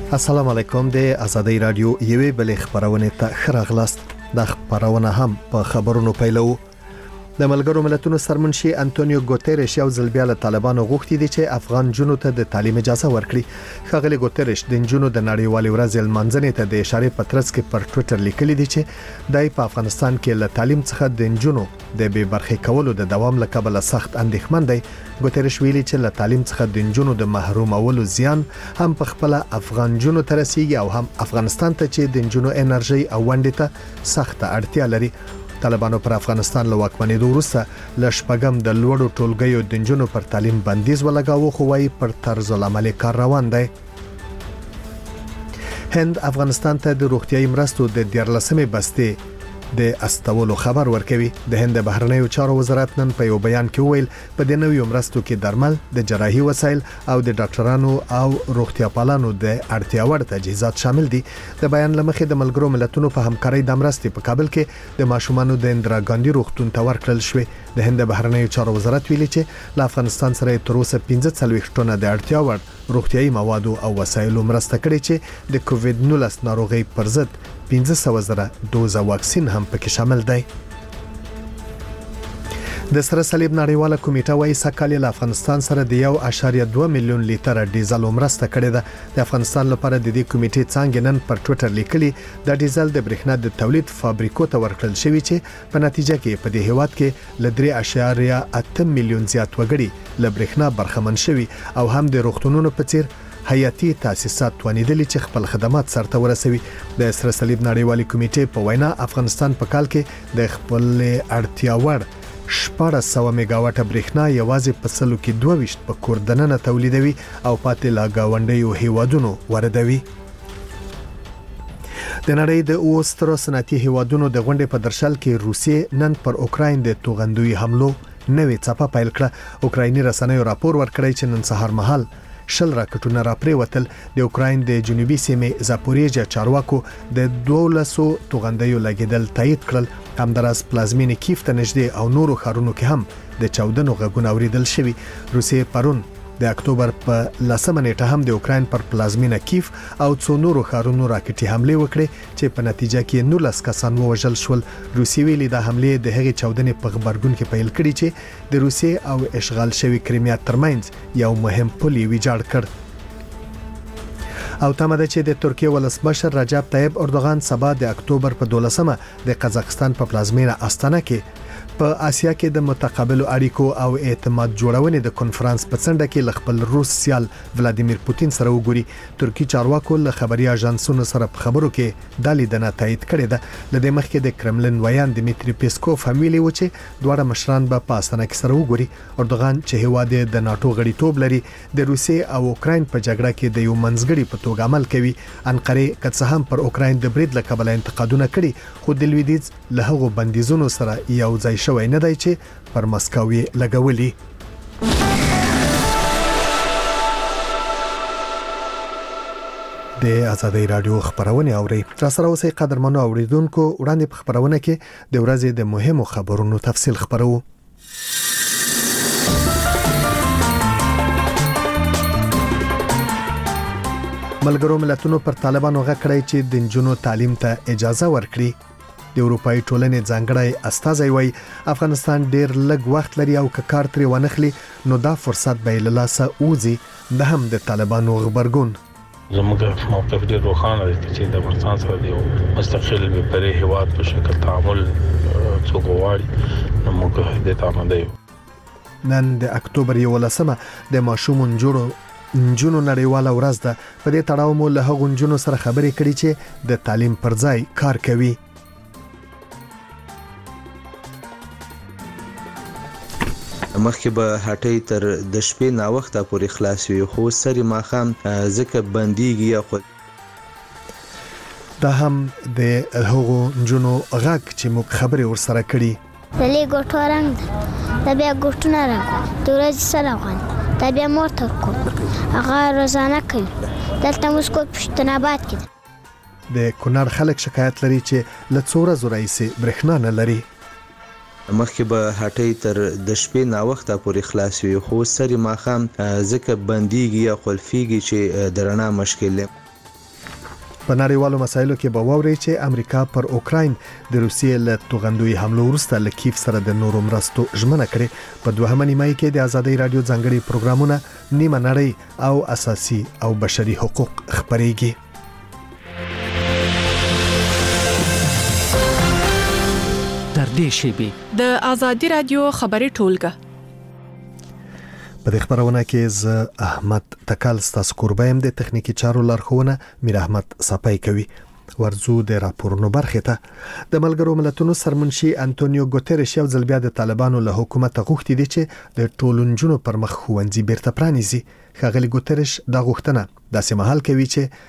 السلام علیکم. د آزادۍ رادیو یوې بلې خبرونه ته خراغلاست. د خبرونه هم په خبرونو پیلو. د ملګرو ملتونو سرمنشي انټونیو ګوتيريش یو ځل بیا له طالبانو غوښتي دي چې افغان جنونو ته د تعلیم اجازه ورکړي. ښاغلي ګوتيريش د جنونو د نړیوالې ورځې لمانځنې ته د اشاره په ترڅ کې پر ټوئیټر لیکلي دي چې دای په افغانستان کې له تعلیم څخه د جنونو د بې برخې کولو د دوام لکبل سخت اندېښمن دی. ګوتيريش ویلي چې له تعلیم څخه د جنونو د محرومولو زیان هم په خپل افغان جنونو ته رسیږي او هم افغانستان ته چې د جنونو انرژي او ونډه ته سخت اړتیا لري. طالبانو پر افغانستان له واکمنۍ وروسته ل شپږم د لوړو ټولګیو د جنونو پر تعلیم بندیز ولګاوه خو وايي پر طرز العمل کار روان دی. هند افغانستان ته د روغتيایي مرستو د 14مې بستې د استولو خبر ورکوي. د هند بهرنیو چارو وزارت نن په یو بیان کې ویل په د نویو مرستو کې درمل، د جراحي وسایل او د ډاکټرانو او روغتیا پالانو د اړتیا وړ تجهیزات شامل دي. د بیان لمخې د ملګرو ملتونو په همکارۍ د مرستې په کابل کې د ماشومانو د اندرا ګاندي روغتون ته ورکړل شوې. د هند بهرنیو چارو وزارت ویلي چې له افغانستان سره تر اوسه 15 ټنه د اړتیا وړ روغتيایي موادو او وسایلو مرسته کړې چې د کووډ 19 ناروغي پر ضد 15,000 دوزه واکسین هم پکې شامل دی. د سره صلیب نړیواله کمیټه وايي سکهال له افغانستان سره د 1.2 میلیون لیټر ډیزل مرسته کړې ده. د افغانستان لپاره د دې کمیټې څنګه نن پر ټوئیټر لیکلي د ډیزل د برېښنا د تولید فابریکو ته ورکړل شوی چې په نتیجه کې په دې هیواد کې ل 3.8 میلیون زیات وګړي له برېښنا برخمن شوي او هم د روغتونونو په څیر حیاتي تاسیسات توانیدلي چې خپل خدمات سرته ورسوي. د سره صلیب نړیوالې کمیټې په وینا افغانستان په کال کې د خپل اړتیا وړ 1400 میگاواټه برېښنا یوازې په سلو کې 22 په کوردننه تولیدوي او پاتې لا گاونډیو هیوادونو واردوي. د نړۍ د اوسترو صنعتي هیوادونو د غونډې په درشل کې روسیې نن پر اوکراین د توغندوي حملو نوې څپه پیل کړه. اوکرایني رسنیو راپور ورکړی چې نن سهار مهال شل راکټونه راپریوتل. د اوکراین د جنوبي سیمې زاپوریژیا چارواکو د 1200 توغندیو لګیدل تایید کړل. همداراز پلازمینې کیف ته نږدې او نورو ښارونو کې هم د 14 غږونه اوریدل شوي. روسیې پرون د اکتوبر په 10 نیټه هم د اوکراین پر پلازمینه کیف او څو نورو ښارونو راکټي حمله وکړه چې په نتیجه کې 19 کسان وژل شول. روسیې ویلي د حمله د هغې چاودنې په خبرګون کې پیل کړي چې د روسیې او اشغال شوی کریمیا ترمنځ یو مهم پل ویجاړ کړ. او تمه ده چې د ترکیه ولسمشر رجب طیب اردوغان سبا د اکتوبر په 12مه د قزاقستان په پلازمینه استانه کې په آسیا کې د متقابل اړیکو او اعتماد جوړونې د کنفرانس په څنډه کې خپل روس سیال ولادیمیر پوتین سره وګوري. ترکی چارواکو له خبري اژانسونو سره په خبرو کې د لیدنه تایید کړې ده. لدې مخکې د کرملین ویان دمیتری پیسکوف هم ویلي و چې دواړه مشران به په استانه کې سره وګوري. اردوغان چې هیواد د ناتو غړیتوب لري د روسیې او اوکراین په جګړه کې د یو منځګړي په توګه عمل کوي. انقره که څه هم پر اوکراین د برید له کبله انتقادونه کړي خو د لویدیځ له هغو بندیزونو سره یو ځای شوی نه دی چې پر مسکو لګولي. د آزادۍ رادیو خبرونه اوري. را سره اوسئ قدرمنو اوریدونکو. وړاندې په خبرونه کې د ورځې د مهمو خبرونو تفصیل خبرو. ملګرو ملتونو پر طالبانو غږ کړی چې د نجونو تعلیم ته اجازه ورکړي. د اروپאי ټولنې ځانګړی استازی وایي افغانستان ډیر لږ وخت لري او که کار ترې ونخلي نو دا فرصت به له لاسه وځي. د هم د طالبانو خبرګون زموږ موقف ډیر روښانه دی چې د افغانستان سره د مستقل به پرې هیواد په شکل تعامل څوک غواړي نو موږ د تعامل دی. نن د اکتوبر 11مه د ماشوم نجونو نړیواله ورځ ده. په دې تړاو مو له هغو نجونو سره خبرې کړې چې د تعلیم پر ځای کار کوي. مخکې به هټۍ تر د شپې نا وخته پورې خلاص وي خو سری ماښام ځکه بنديږي. خو دا هم د هغو نجونو غږ چې موږ خبرې ورسره کړي. د لګوټو رنګ د بیا ګوټونه رنګ د ورځې سره غوان د بیا موټر کو هغه روزانه کوي. دلته موږ کو پښتون آباد کې د کونړ خلک شکایت لري چې له څو ورځې راهیسې برېښنا نه لري. مخکې به هټۍ تر د شپې نا وخته پورې خلاص وي خو سری ماښام ځکه بنديږي یا خلفيږي چې د رڼا مشکل په نړیوالو مسایلو کې به ووري چې امریکا پر اوکراین د روسیې له توغندوی حملو وروسته له کیف سره د نورو مرستو ژمنه کړې. په دوهمه نیمه کې د آزادۍ رادیو ځانګړي پروګرامونه نیمه نړۍ او اساسي او بشري حقوق خبريږي. تر دې شیبې د آزادۍ رادیو خبري ټولګه په دې خبرونه کې ز احمد تکل ستاسو قربایم د تخنیکی چارو لارښوونه میر احمد صپای کوي. ورزو د راپورونو برخه ته د ملګرو ملتونو سرمنشي انټونیو ګوتيريش یو ځل بیا د طالبانو له حکومت غوښتي دي چې د ټولنجونو پر مخ خوندې بیرته پرانیزي. ښاغلي ګوتيريش دا غوښتنه داسې مهال کوي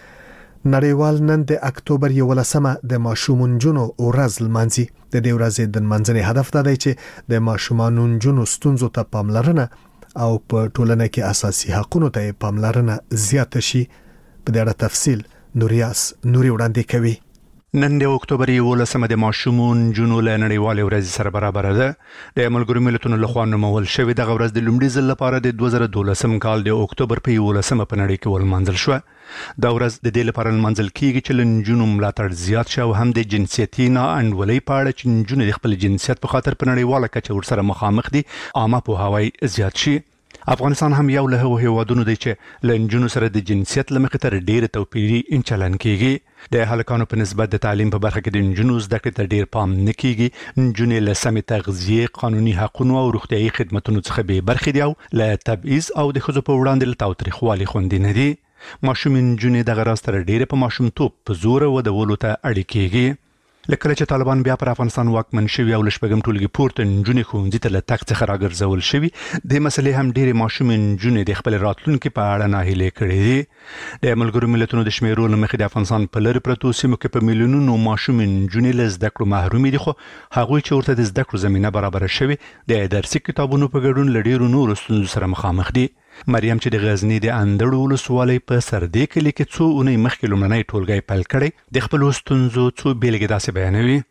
چې نړیوال نن د اکتوبر 11مه د ماشومونجونو ورځ لمانځي. د دې ورځې د منځني هدف دا دی چې د ماشومانونجونو ستونزو ته پاملرنه او په ټولنه کې اساسي حقوقو ته پاملرنه زیاته شي. په دې اړه تفصیل نوري وړاندې کوي. نن د اکتوبر 11مه د ماشومونجونو له نړیوال ورځ سره برابر ده. د ملګرو ملتونو لخوا نومول شوی د ورځ د لومړي ځل لپاره د 2012 کال د اکتوبر په 11مه په نړۍ کې ولمانځل شو. دا ورځ د دې لپاره لمانځل کیږي چې لنجونو ملاتړ زیات شو، هم د جنسیتي ناانډولۍ په اړه چې نجونې د خپل جنسیت په خاطر په نړیواله کچه ورسره مخامخ دي عامه پوهاوی زیات شي. افغانستان هم یو له هیوادونو دی چې لنجونو سره د جنسیت لمخې تر ډیر توپیري چلن کیږي. د هلکانو په نسبت د تعلیم په برخه کې د نجونو زده کړې ته ډیر پام نه کیږي. نجونې له سمې تغذیه، قانوني حقوقو او روغتيایي خدماتو څخه به برخې دي او له تبعیض او د ښځو په وړاندې له تاوتریخوالي خوندي نه دي. ماشوم نجونې د غراس تر ډیره په ماشومتوب په زور ودولو ته اړ کیږي. لکه چې طالبان بیا پر افغانستان واکمن شوي او لشپږم ټولګي پورته نجونې ښوونځي ته له تګ څخه راګرځول شوي، د مسلې هم ډېرې ماشومې نجونې د خپل راتلونکي په اړه ناهیلې کړې دي. د ملګرو ملتونو د شمیرو له مخې د افغانستان په لرې پرتو سیمو کې په میلیونونو ماشومې نجونې له زده کړو محرومې دي، خو هغوی چې ورته د زده کړو زمینه برابره شوې د درسي کتابونو په ګډون له ډېرو نورو ستونزو سره مخامخ دي. مریم چې د غزنی د اندړو ولسوالۍ په سردې کلي کې څو اونۍ مخکې لومړنی ټولګی پیل کړی، د خپلو ستونزو څو بیلګې داسې بیانوي.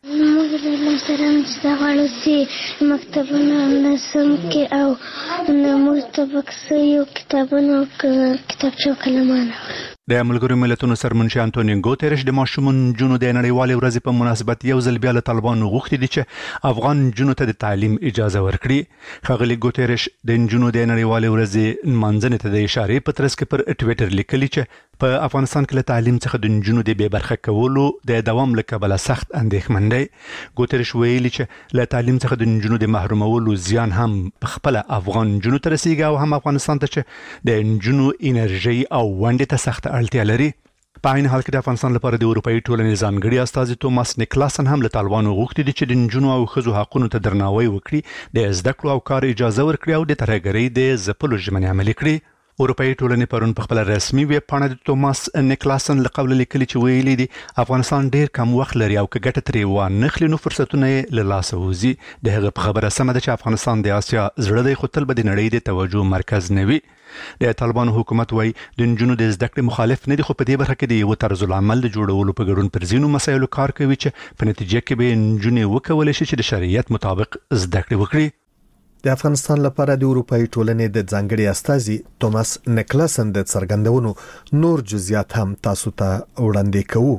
سره چې غواړو چې مکتبونه نسم کې او موږ ته بکسه یو کتابونه کتابچه کلمانه. د ملګرو ملتونو سرمنشي انټونیو ګوتيريش د ماشومونجونو د نړیوالې ورځې په مناسبت یو ځل بیا له طالبانو غوښتي دي چې افغان نجونو ته د تعلیم اجازه ورکړي. ښاغلي ګوتيريش د نجونو د نړیوالې ورځې نمانځنې ته د اشارې په ترڅ کې پر ټویټر لیکلي چې په افغانستان کې له تعلیم څخه د نجونو د بې برخه کولو د دوام له کبله سخت اندېښمن دی. ګوتيريش ویلي چې له تعلیم څخه د نجونو د محرومولو زیان هم په خپل افغان نجونو ته رسیږي او هم افغانستان ته چې د نجونو انرژي او ونډې ته سخت اړتیا لري. په عین حال کې د افغانستان لپاره د اروپאי ټولنې ځانګړي استازي توماس نیکلاسن هم له طالبانو غوښتي دي چې د نجونو او ښځو حقوقو ته درناوی وکړي، د زده کړو او کار اجازه ورکړي او د ترهګرۍ د ځپلو ژمنې عملي کړي. اروپאי ټولنې پرون په خپل رسمي ویب پاڼه د توماس نیکلاسن له قبل لیکلي چې ویلي دي افغانستان ډیر کم وخت لري او که ګټه ترې وانخلي نو فرصتونه یې له لاسه وځي. د هغه په خبره سمه ده چې افغانستان د آسیا زړه دی، خو تل به د نړۍ د توجه مرکز نه وي. د طالبانو حکومت وایي د نجونو د زده کړې مخالف نه دي، خو په دې برخه کې د یو طرز العمل د جوړولو په ګډون پر ځینو مسایلو کار کوي چې په نتیجه کې به نجونې وکولی شي چې د شریعت مطابق زده کړې وکړي. د افغانستان لپاره د اروپאי ټولنې د ځانګړي استازي توماس نیکلاسن د څرګندونو نور جزئیات هم تاسو ته وړاندې کوو.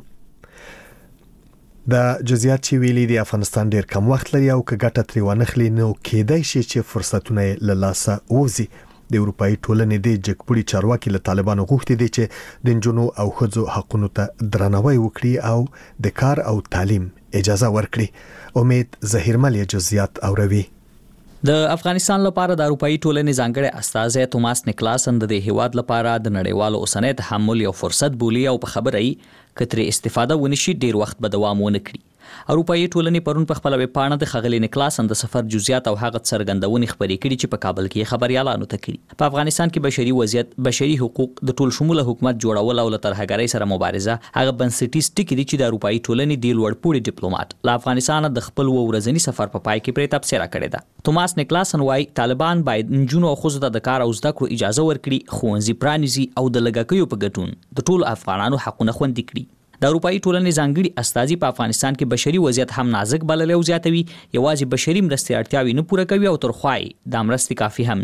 د جزئیات چې ویلي د افغانستان ډیر کم وخت لري او که ګټه ترې وانخلي نو کېدای شي چې فرصتونه له لاسه وځي. د اروپאי ټولنې د جګپوړي چارواکي له طالبانو غوښتي دي چې د نجونو او ښځو حقوقو ته درناوی وکړي او د کار او تعلیم اجازه ورکړي. امید ظهیرمل جزئیات اوروي. د افغانستان لپاره د اروپאי ټولنې ځانګړي استازی توماس نیکلاسن د هیواد لپاره د نړیوالو اوسنۍ تحمل یو فرصت بولی او په خبره یې کترې استفاده ونشي ډیر وخت به دوام ونه کړي. اروپאי ټولنې پرون په خپل ویب پاڼه د ښاغلي نیکلاسن د سفر جزئیات او هغه څرګندونې خبرې کړي چې په کابل کې خبريالانو ته کړي. په افغانستان کې بشري وضعیت، بشري حقوق، د ټول شموله حکومت جوړول او له ترهګرۍ سره مبارزه هغه بنسټیز ټکي دي چې د اروپאי ټولنې د لوړپوړي ډیپلوماټ له افغانستان د خپل ورځنی سفر په پای کې پرې تبصره کړې ده. توماس نیکلاسن وايي طالبان باید نجونو او ښځو ته د کار او زده کړو اجازه ورکړي، ښوونځي پرانیزي او د لږکیو په ګټون د ټول افغانانو حقونه خوندي کړي. د اروپאי ټولنې ځانګړي استازي په افغانستان کې بشري وضعیت هم نازک بللی او زیاتوي، یوازې بشري مرستې اړتیاوې نه پوره کوي او تر خوای د مرستې کافي هم نه دي.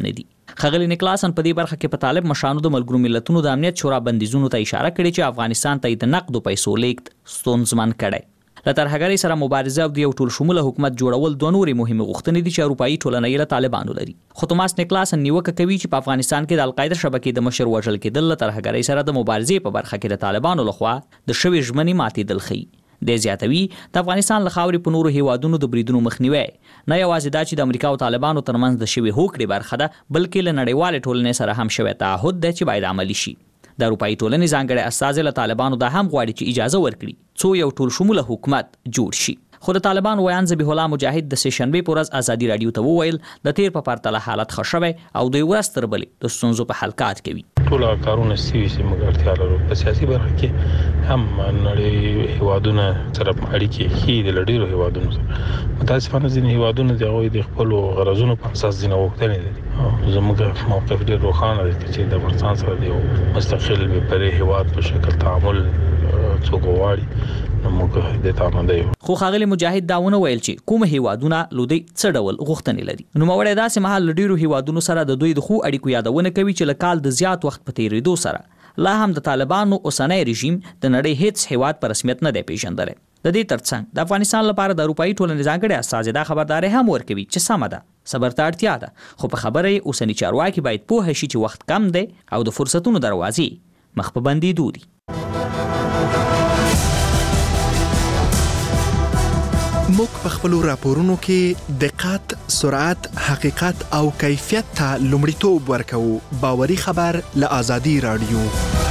ښاغلي نیکلاسن په دې برخه کې په طالب مشانو د ملګرو ملتونو د امنیت شورا بندیزونو ته اشاره کړې چې افغانستان ته د نقدو پیسو لیږد ستونزمن کړی. له ترهګرۍ سره مبارزه او د یو ټول شموله حکومت جوړول دوه نورې مهمې غوښتنې دي چې اروپایي ټولنه یې له طالبانو لري. خو توماس نیکلاسن نیوکه کوي چې په افغانستان کې د القاعده شبکې د مشر وژل کېدل له ترهګرۍ سره د مبارزې په برخه کې د طالبانو لخوا د شوې ژمنې ماتېدل ښیي. د زیاتوي د افغانستان له خاورې په نورو هیوادونو د بریدونو مخنیوي نه یوازې دا چې د امریکا او طالبانو ترمنځ د شوې هوکړې برخه ده، بلکې له نړیوالې ټولنې سره هم شوی تعهد دی چې باید عملي شي. د اروپایي ټولنې ځانګړی استازی له طالبانو دا هم غواړي چې اجازه ورکړي څو یو ټول شموله حکومت جوړ شي. خو د طالبان ویان ذبیح الله مجاهد د سه شنبې په ورځ ازادي رادیو ته وویل د تیر په پرتله حالت ښه شوی او د ورځ تر بلې د ستونزو په حل کار کوي. ټول کارونه سوي چې موږ اړتیا لرو په سیاسي برخه کې هم نړۍ هیوادونه سره اړیکې ښې د لړیرو هیوادونو سره. متاسفانه ځینې هیوادونه د هغوی د خپل غرضونو په اساس ځینې غوښتنې لري. زموږ موقف ډېر روښانه دی چې د افغانستان سره د یو مستقل بېپرې هیواد په شکل تعامل څوک غواړي موږ د تعامل یو. خو ښاغلي مجاهد دا ونه ویل چې کوم هیوادونه لودي څه ډول غوښتنې لري. نوموړی داسې مهال ډیرو هیوادونو سره د دوی د خو اړیکو یادونه کوي چې له کال د زیات وخت په تیریدو سره لا هم د طالبانو اوسنی رژیم د نړۍ هیڅ هیواد په رسمیت نه دی پیژندلی. د دې ترڅنګ د افغانستان لپاره د اروپایي ټولنې ځانګړی استازی دا خبرداری هم ورکوي چې سمه ده، صبر ته اړتیا ده، خو په خبره یې اوسني چارواکي باید پوه شي چې وخت کم دی او د فرصتونو دروازې مخ په بندېدو دي. موږ په خپلو راپورونو کې دقت، سرعت، حقیقت او کیفیت ته لومړیتوب ورکوو. باوري خبر له آزادي رادیو.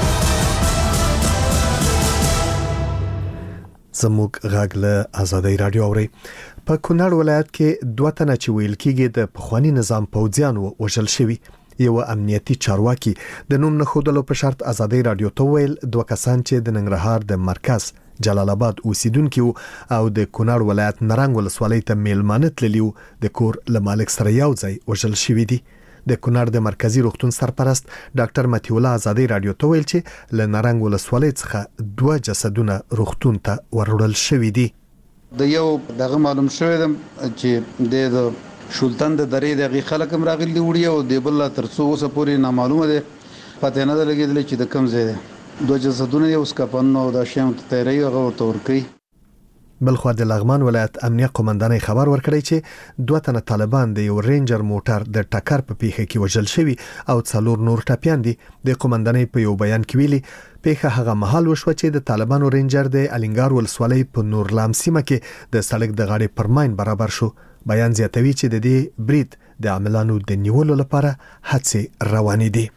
زموږ غږ له آزادي رادیو اوري. په کونړ ولایت کې 2 تنه چې ویل کېږي د پخوانی نظام پوځیان وژل شوي. یو امنیتي چارواکي د نوم نه خودلو په شرط آزادي رادیو ته ویل 2 کسان چې د ننګرهار د مرکز جلال آباد اوسیدونکو او د کونړ ولایت نرنګ ولسوالۍ ته میلمانه تللیو د کور له مالک سره یو ځای وژل شوي دي. د کونړ د مرکزی روغتون سرپرست ډاکټر متي الله آزادي رادیو ته ویل چې له نرنګ ولسوالۍ څخه 2 جسدونه روغتون ته وروړل شوي دي. د یو دغه معلوم شوی چې د شولتن د درې دغه خلک هم راغلي وړي او د بل تر څو اوسه پورې نامعلومه ده، پته نه لګیدل چې د کوم ځای ده. 2 جسدونه یو سکپن او د شیم تیری او ورته ورکی. بلخو د لغمان ولایت امنیه قومندانۍ خبر ورکړی چې 2 تنه طالبان د یو رینجر موټر د ټکر په پیښه کې وژل شوي او 4 نور ټپیان دي. د قومندانۍ په یو بیان کې ویلي پیښه هغه مهال وشوه چې د طالبانو رینجر د الینګار ولسوالۍ په نورلام سیمه کې د سړک د غاړې پر ماین برابر شو. بیان زیاتوي چې د دې برید د عاملانو د نیولو لپاره هڅې روانې دي.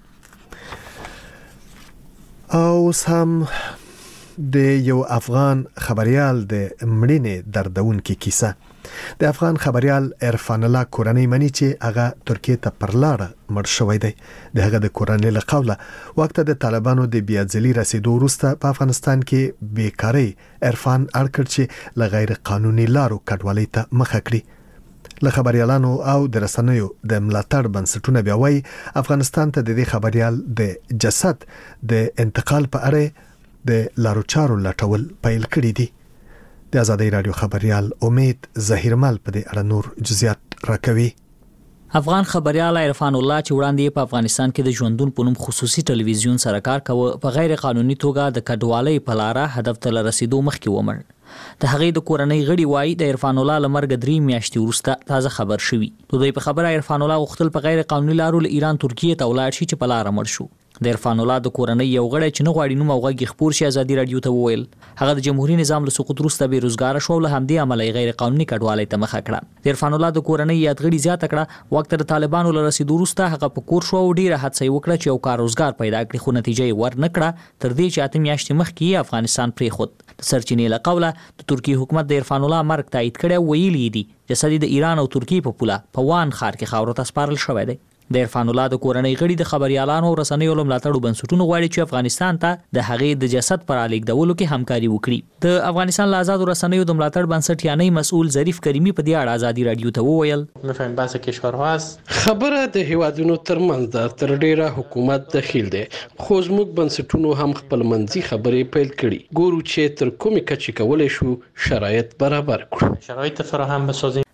او سم د یو افغان خبريال د مړینې دردونکې کیسه. د افغان خبريال عرفان الله کورنۍ مني چې هغه ترکیه ته پر لاره مړ شوی دی. د هغه د کورنۍ له قوله وخت د طالبانو د بیاځلي رسیدو وروسته په افغانستان کې بیکاری عرفان اړکړ چې له غیر قانوني لارو کډوالۍ ته مخه کړي. له خبريالانو او د رسنیو د ملاتړ بنسټونه بیا وایي افغانستان ته د دې خبريال د جسد د انتقال په اړه د لارو چارو لټول پیل کړي دي. د آزادي رادیو خبريال امید ظهیرمل په دې اړه نور جزئیات راکوي. افغان خبريال عرفان الله چې وړاندې په افغانستان کې د ژوندون په نوم خصوصي ټلویزیون سره کار کاوه په غیر قانوني توګه د کډوالۍ په لاره هدف ته رسیدو مخکې ومړ. د هغې د کورنۍ غړي وایي د عرفان الله له مرګ 3 میاشتې وروسته تازه خبر شوي. دوی په خبره عرفان الله غوښتل په غیر قانوني لارو له ایران ترکیه ته ولاړ شي چې په لاره مړ شو. د عرفان الله د کورنۍ یو غړی چې نه غواړي نوم او غږ خپور شي آزادي رادیو ته وویل هغه د جمهوریت نظام له سقوط وروسته بیروزګار شو او له همدې امله غیر قانوني کډوالۍ ته مخه کړه. د عرفان الله د کورنۍ یادګړي زیاته کړه وخت د طالبانو له رسیدو وروسته هغه په کور شو او ډیره هڅه وکړه چې یو کار روزګار پیدا کړي خو نتیجه یې ور نه کړه تر دې چې 8 میاشتې مخکې افغانستان پریښود. د سرچینې له قوله د ترکیه حکومت د عرفان الله مرګ تایید کړی ویلي دي جسد د ایران او ترکیه په پوله په وان ښار کې خاورو ته سپارل شوی دی. د عرفان الله د کورنۍ غړي د خبريالانو او رسنیو له ملاتړو بنسټونو غواړي چې افغانستان ته د هغې د جسد پر الیږدولو کې همکاري وکړي. د افغانستان له آزادو رسنیو د ملاتړ بنسټ یعنی مسؤل ظریف کریمی په دې اړه آزادي رادیو ته وویل می‌فهمیم بحث کشورها است خبره د هیوادونو ترمنځ د تر ډیره حکومت دخیل دی خو زموږ بنسټونو هم خپل منځي خبرې پیل کړي ګورو چې تر کومې کچې کولای شو شرایط برابر کړو. شرایط فراهم بسازیم.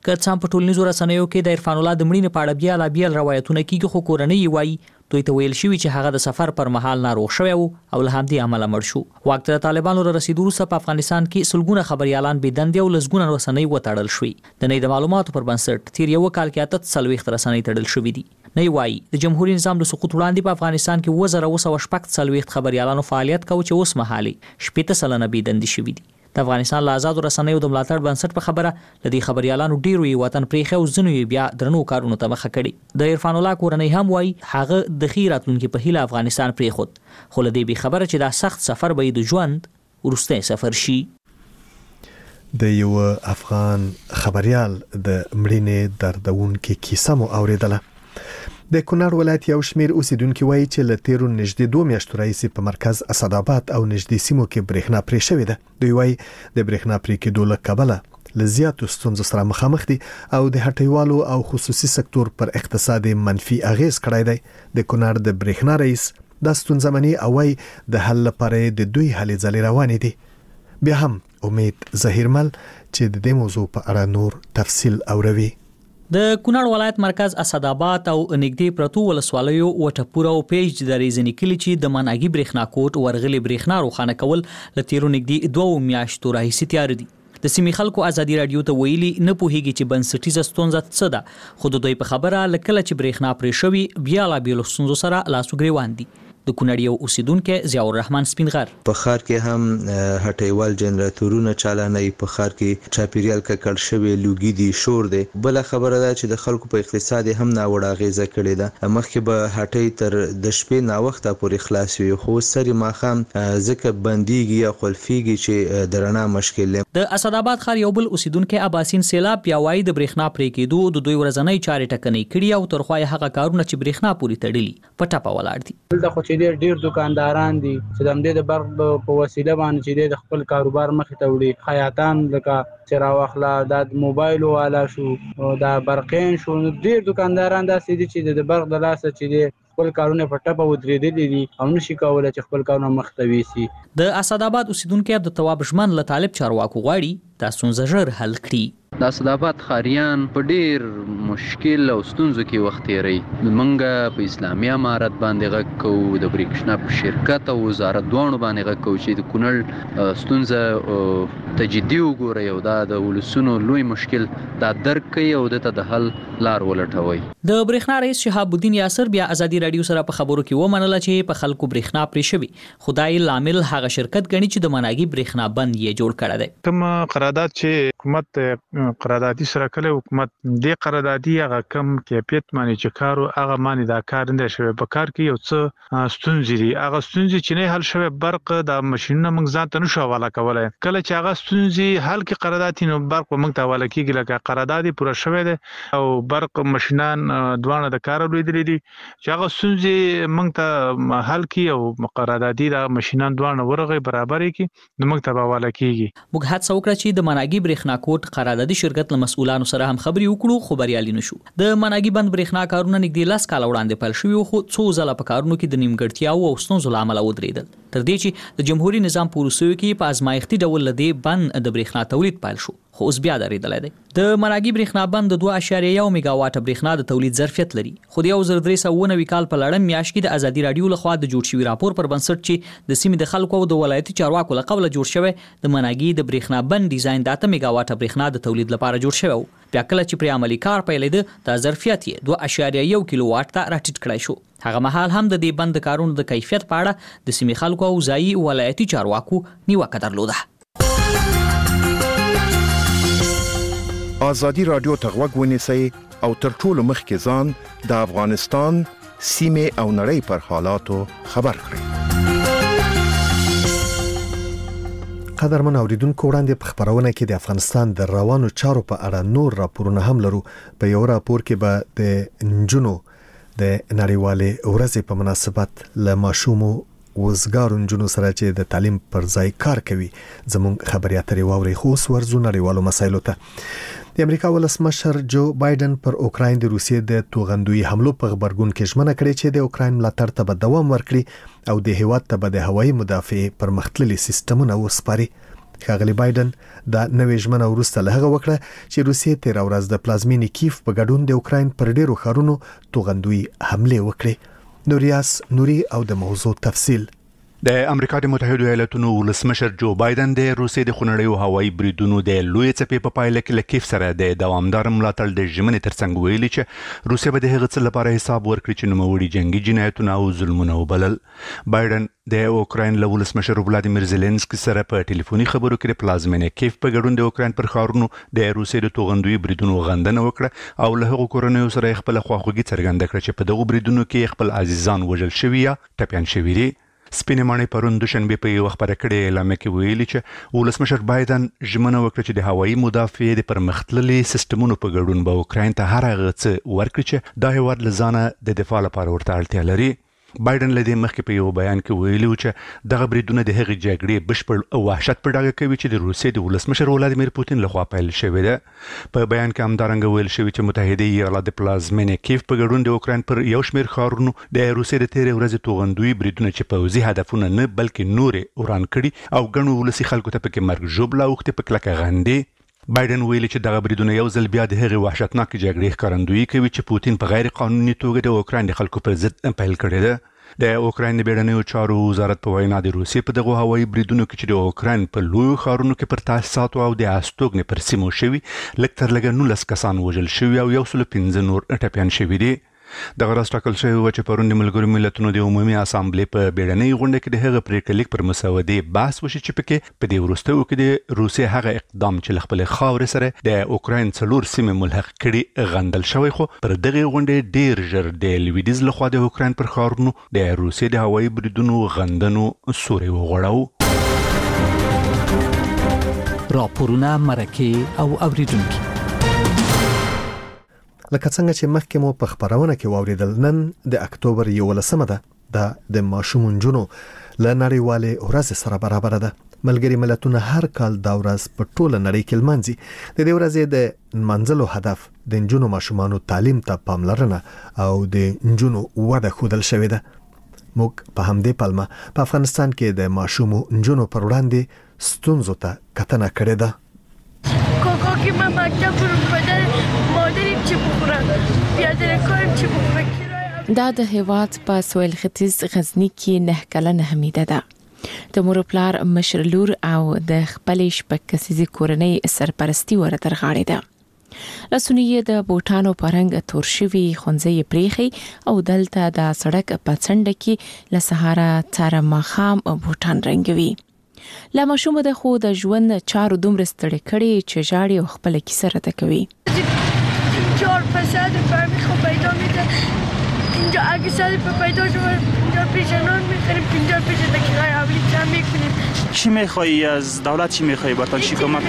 که څام په ټولنیزو رسنیو کې د عرفان الله د مړینې په اړه بیا روایتونه کیږي، خو کورنۍ وایي دوی ته ویل شوی چې هغه د سفر پر مهال ناروغ شوی او له همدې امله مړ شو. وخت د طالبانو را رسیدو وروسته په افغانستان کې سلګونه خبريالان بې دندې او لسګونه رسنۍ وتړل شوي. د نه د معلوماتو پر بنسټ تیر یو کال کې 40 رسنۍ تړل شوې دي. نه وایي د جمهوریت نظام د سقوط وړاندې په افغانستان کې 1940 خبريالانو فعالیت کوي چې اوس مهالي 80% بې دندې شوي دي. د افغانستان له آزادو رسنیو د ملاتړ بنسټ په خبره د دې خبريالانو ډیرو یې وطن پرېښی او ځینو یې بیا درنو کارونو ته مخه کړي. د عرفان الله کورنۍ هم وایي هغه د ښې راتلونکي په هیله افغانستان پرېښود، خو له دې بې خبره چې دا سخت سفر به یې د ژوند وروستی سفر شي. د یو افغان خبريال د مړینې دردونکې کیسه مو اوریدله. د کونړ ولایت یو شمیر اوسیدونکو وایي چې له تیرو نږدې 2 میاشتو راهیسې په مرکز اسداباد او نږدې سیمو کې برېښنا پرې شوې ده. دوی وایي د برېښنا پرې کېدو له کبله له زیاتو ستونزو سره مخامخ دي او د هټیوالو او خصوصي سکتور پر اقتصاد منفي اغیز کړی دی. د کونړ د برېښنا رئیس د ستونزه مني او وايي د حل لپاره د دوی هلې ځلې روانې دي. بیا هم امید ظهیرمل چې د دې موضوع په اړه نور تفصیل اوروي. د کونړ ولایت مرکز اسداباد او نږدې پرتو ولسوالیو وټپور او پیج د ریزنی کلی چې د مناګي برېښنا کوټ ورغلي برېښنا روخانه کول ل تیرو نږدې 2 میاشتو راهیسې تیار دي. د سیمې خلکو ازادي رادیو ته ویلي نه پوهیږي چې بنسټیزه ستونزه څه ده، خو د دوی په خبره لکه چې برېښنا پرې شوی بیا لا بیل ستونزو سره لاسوګریوان دي. د کونړ یو اوسیدونکو ضیاء الرحمن سپینغر په خار کې هم هټیوال جنراتورونه چالانې، په خار کې چاپیریال ککړ شوی لوګي دي، شور دی. بل خبره ده چې د خلکو په اقتصاد هم ناوړه غیزه کړې ده. مخکې به هټۍ تر د شپې نا وخته پورې خلاص وي، خو سری ماخام ځکه بنديږي یا خلفيږي چې درنا مشکل دی. د اسداباد خار یو بل اوسیدونکو اباسین سیلاب بیا وایي د برېښنا پرې کېدو د دوی ورځنۍ چارې ټکنۍ کړي او ترخوای هغه کارونه چې برېښنا پوری تړلي په ټاپه ولاړ دي. ډیر دکانداران دي چې د دې د برق په وسیله باندې چې د خپل کاروبار مخې ته وړي، خیاطان لکه چراغ د موبایل والا شو، دا برقین شو، ډیر دکانداران داسې دي چې د برق د لاسه چې خپل کارونه په ټاپه ودرېدلي دي او نشي کولای چې خپل کارونه مخ ته ویسي. د اسداباد اوسیدونکو د تواب ژمن له طالب چارواکو غواړي دا ستونزه ژر حل کړي. د اسداباد خاریان په ډیر مشکل او ستونزو کې وخت تیری. منګه په اسلامي امارت باندې غږ کوو، د بریښنا په شرکت او وزارت دوانو باندې غږ کوو چې د کونړ ستونزه تجدي وګوري او دا د ولسونو لوی مشکل دا درک کوي او د حل لار ولټوي. د برېښنا رئیس شهاب الدین یاسر بیا ازادي رادیو سره په خبرو کې ومنله چې په خلکو برېښنا پرې شوی، خدای لامل هغه شرکت غني چې د مناګي برېښنا بند یې جوړ کړی دی. کوم قرارداد چې حکومت قراردادي سره کله حکومت دې قراردادي هغه کم کیفیت باندې چې کارو هغه باندې دا کار نه شوی. په کار کې یو څه ستونزې دي، هغه ستونزې چې نه حل شوی برق د ماشینونو موږ ځان ته نشو حواله کولای. کله چې هغه ستونزې حل کې قراردادي نو برق موږ ته حواله کیږي، لکه قراردادي پوره شوی دی او برق ماشینان دوانه د کار لیدلې دي چې هغه ستونزې موږ ته حل کی او قراردادي د ماشینان دوانه ورغه برابر کی نو موږ ته حواله کیږي. موږ هڅه وکړه چې د مناګي برېښنا کوټ قراردادي شرکت له مسؤلانو سره هم خبري وکړو، خو بریالي نشو. د مناګي بند برېښنا کارونه نږدې 10 کال وړاندې پیل شوي، خو څو ځله په کارونو کې د نیمګړتیاو او ستونزو له امله ودرېدل، تر دې چې د جمهوریت نظام په روسیو کې په ازمایښتي ډول لدې بند د برېښنا تولید پیل شو، خو اوس بیا درېدلی دی. د مناګي برېښنا بند د 2.1 میگاواټ برېښنا د تولید ظرفیت لري، خو د 1390 کال په لړم میاشت کې د ازادي رادیو لخوا د جوړ شوی راپور پر بنسټ چې د سیمې د خلکو او د ولایتي چارواکو له قوله جوړ شوی د مناګي د برېښنا بند ډیزاین د 8 میگاواټ برېښنا د تولید لپاره جوړ شوی. بیا کله چې پر عملی کار پیلېده د ظرفیت یې 2.1 کیلوواټ ته راټیټ کړای شو. هغه مهال هم د دې بند کارونو د کیفیت په اړه د سیمې خلکو او ځایي ولایتي چارواکو نیوکه درلوده. آزادی رادیو ته غوږ ونیسئ او تر ټولو مخکې ځان د افغانستان سیمې او نړۍ پر حالاتو خبر کړئ. قدرمن اوریدونکو، وړاندې په خبرونه کې د افغانستان د روانو چارو په اړه نور راپورونه هم لرو. په یو راپور کې به د نجونو د نړیوالې ورځې په مناسبت له ماشومو وزګارو نجونو سره چې د تعلیم پر ځای کار کوي زموږ خبري اترې واوري. خو اوس ورځو نړیوالو مسایلو ته. د امریکا ولسمشر جو بایدن پر اوکراین د روسیې د توغندوی حملو په خبرګون کې ژمنه کړې چې د اوکراین ملاتړ ته به دوام ورکړي او د هیواد ته به د هوایي مدافع پرمختللي سیستمونه وسپاري. ښاغلي بایدن دا نوې ژمنه وروسته له هغه وکړه چې روسیې تېره ورځ د پلازمینې کیف په ګډون د اوکراین پر ډیرو ښارونو توغندوي حمله وکړه. نوریاس نوري او د موضوع تفصیل. د امریکا د متحده ایالاتونو ولسمشر جو بایدن د روسیې د خونړیو هوایي بریدونو د لوی څپې په پایله کې له کیف سره د دوامدار ملاتړ د ژمنې ترڅنګ ویلي چې روسیه به د هغه څه لپاره حساب ورکړي چې نوموړي جنگي جنایتونه او ظلمونه وبلل. بایدن د اوکراین له ولسمشر ولادیمیر زيلنسکي سره په ټلیفوني خبرو کې د پلازمینې کیف په ګډون د اوکراین پر ښارونو د روسیې د توغندوي بریدونو غندنه وکړه او له هغو کورنیو سره خپل خواخوږي څرګنده کړه چې په دغو بریدونو کې خپل عزیزان وژل شوي یا ټپیان شوي دي. سپینې ماڼۍ پرون دوشنبه په یو خبره کړې اعلان کې ویلي چې ولسمشر بایدن ژمنه وکړه چې د هوایي مدافعې د پرمختللي سیستمونو په ګډون به اوکراین ته هر هغه څه ورکړي چې دا هیواد له ځانه د دفاع لپاره ورته اړتیا لري. بایدن له دې مخکې په یو بیان کې ویلي و چې دغه بریدونه د هغې جګړې بشپړ وحشت په ډاګه کوي چې د روسیې د ولسمشر ولادیمیر پوتین لخوا پیل شوې ده. په بیان کې همدارنګه ویل شوي چې متحده ایالات د پلازمینې کیف په ګډون د اوکراین پر یو شمېر ښارونو د روسیې د تېرې ورځې توغندوي بریدونه چې پوځي هدفونه نه بلکې نورې وران کړي او ګڼو ولسي خلکو ته پکې مرګ ژوبله اوښتې په کلکه غندي. بایدن ویلي چې دغه بریدونه یو ځل بیا د هغې وحشتناکې جګړې ښکارندویي کوي چې پوتین په غیر قانوني توګه د اوکراین د خلکو پر ضد پیل کړې ده. د اوکراین د بیړنیو چارو وزارت په وینا د روسیې په دغه هوایي بریدونو کې چې د اوکراین په لویو ښارونو کې پر تاسیساتو او د استوګنې پر سیمو شوي لږ تر لږه 19 کسان وژل شوي او 115 نور ټپیان شوي دي. دغه راز ټاکل شوی و چې پرون د ملګرو ملتونو د عمومي اسامبلې په بیړنۍ غونډه کې د هغه پریکړه لیک پر مسودې بحث وشي چې پکې په دې وروستیو کې د روسیې هغه اقدام چې له خپلې خاورې سره د اوکراین 4 سیمې ملحق کړي غندل شوی، خو پر دغه غونډې ډیر ژر د لویدیز لخوا د اوکراین پر ښارونو د روسیې د هوایي بریدونو غندنو سوري وغوړاو. راپورونه مرکه او اوریدونکو لکه څنګه چې مخکې مو په خبرونه کې واوریدل، نن د اکتوبر 11 ده د ماشوم نجونو له نړیوالې ورځ سره برابر ده. ملګري ملتونه هر کال دا ورځ په ټوله نړۍ کې لمانځي. د دې ورځې د منځلو هدف د نجونو ماشومانو تعلیم ته پاملرنه او د نجونو وده ښودل شوې ده. موږ په همدې پلمه په افغانستان کې د ماشوم نجونو پر وړاندې ستونزو ته کتنه کړې ده. که ما مکتب رو بدل مادریم چی بخورم بیادر کارم چی بخورم. دا د هیواد په سویل ختیځ غزنی کې 9 کلنه حمیده ده. د مور پلار مشر لور او د خپلې شپږ کسیزې کورنۍ سرپرستی ورته غاړې ده. لاسونه یې د بوټانو په رنګ تور شوي خونځې پریخي او دلته د سړک په څنډه کې له سهاره تر ماښام بوټان رنګوي. لا ماشوم د خو د ژوند چارو دومره ستړي کړي چې ژاړي او خپل کیسه راته کوي. 4 پسر برمی خو پیدا میده اینجا اگه سال پیدا شد 50 پیشنهاد می‌خریم 50 پیش دقیقه اولی جمع می‌کنیم. چی می‌خوای از دولت؟ چی می‌خوای براتون چی کمک؟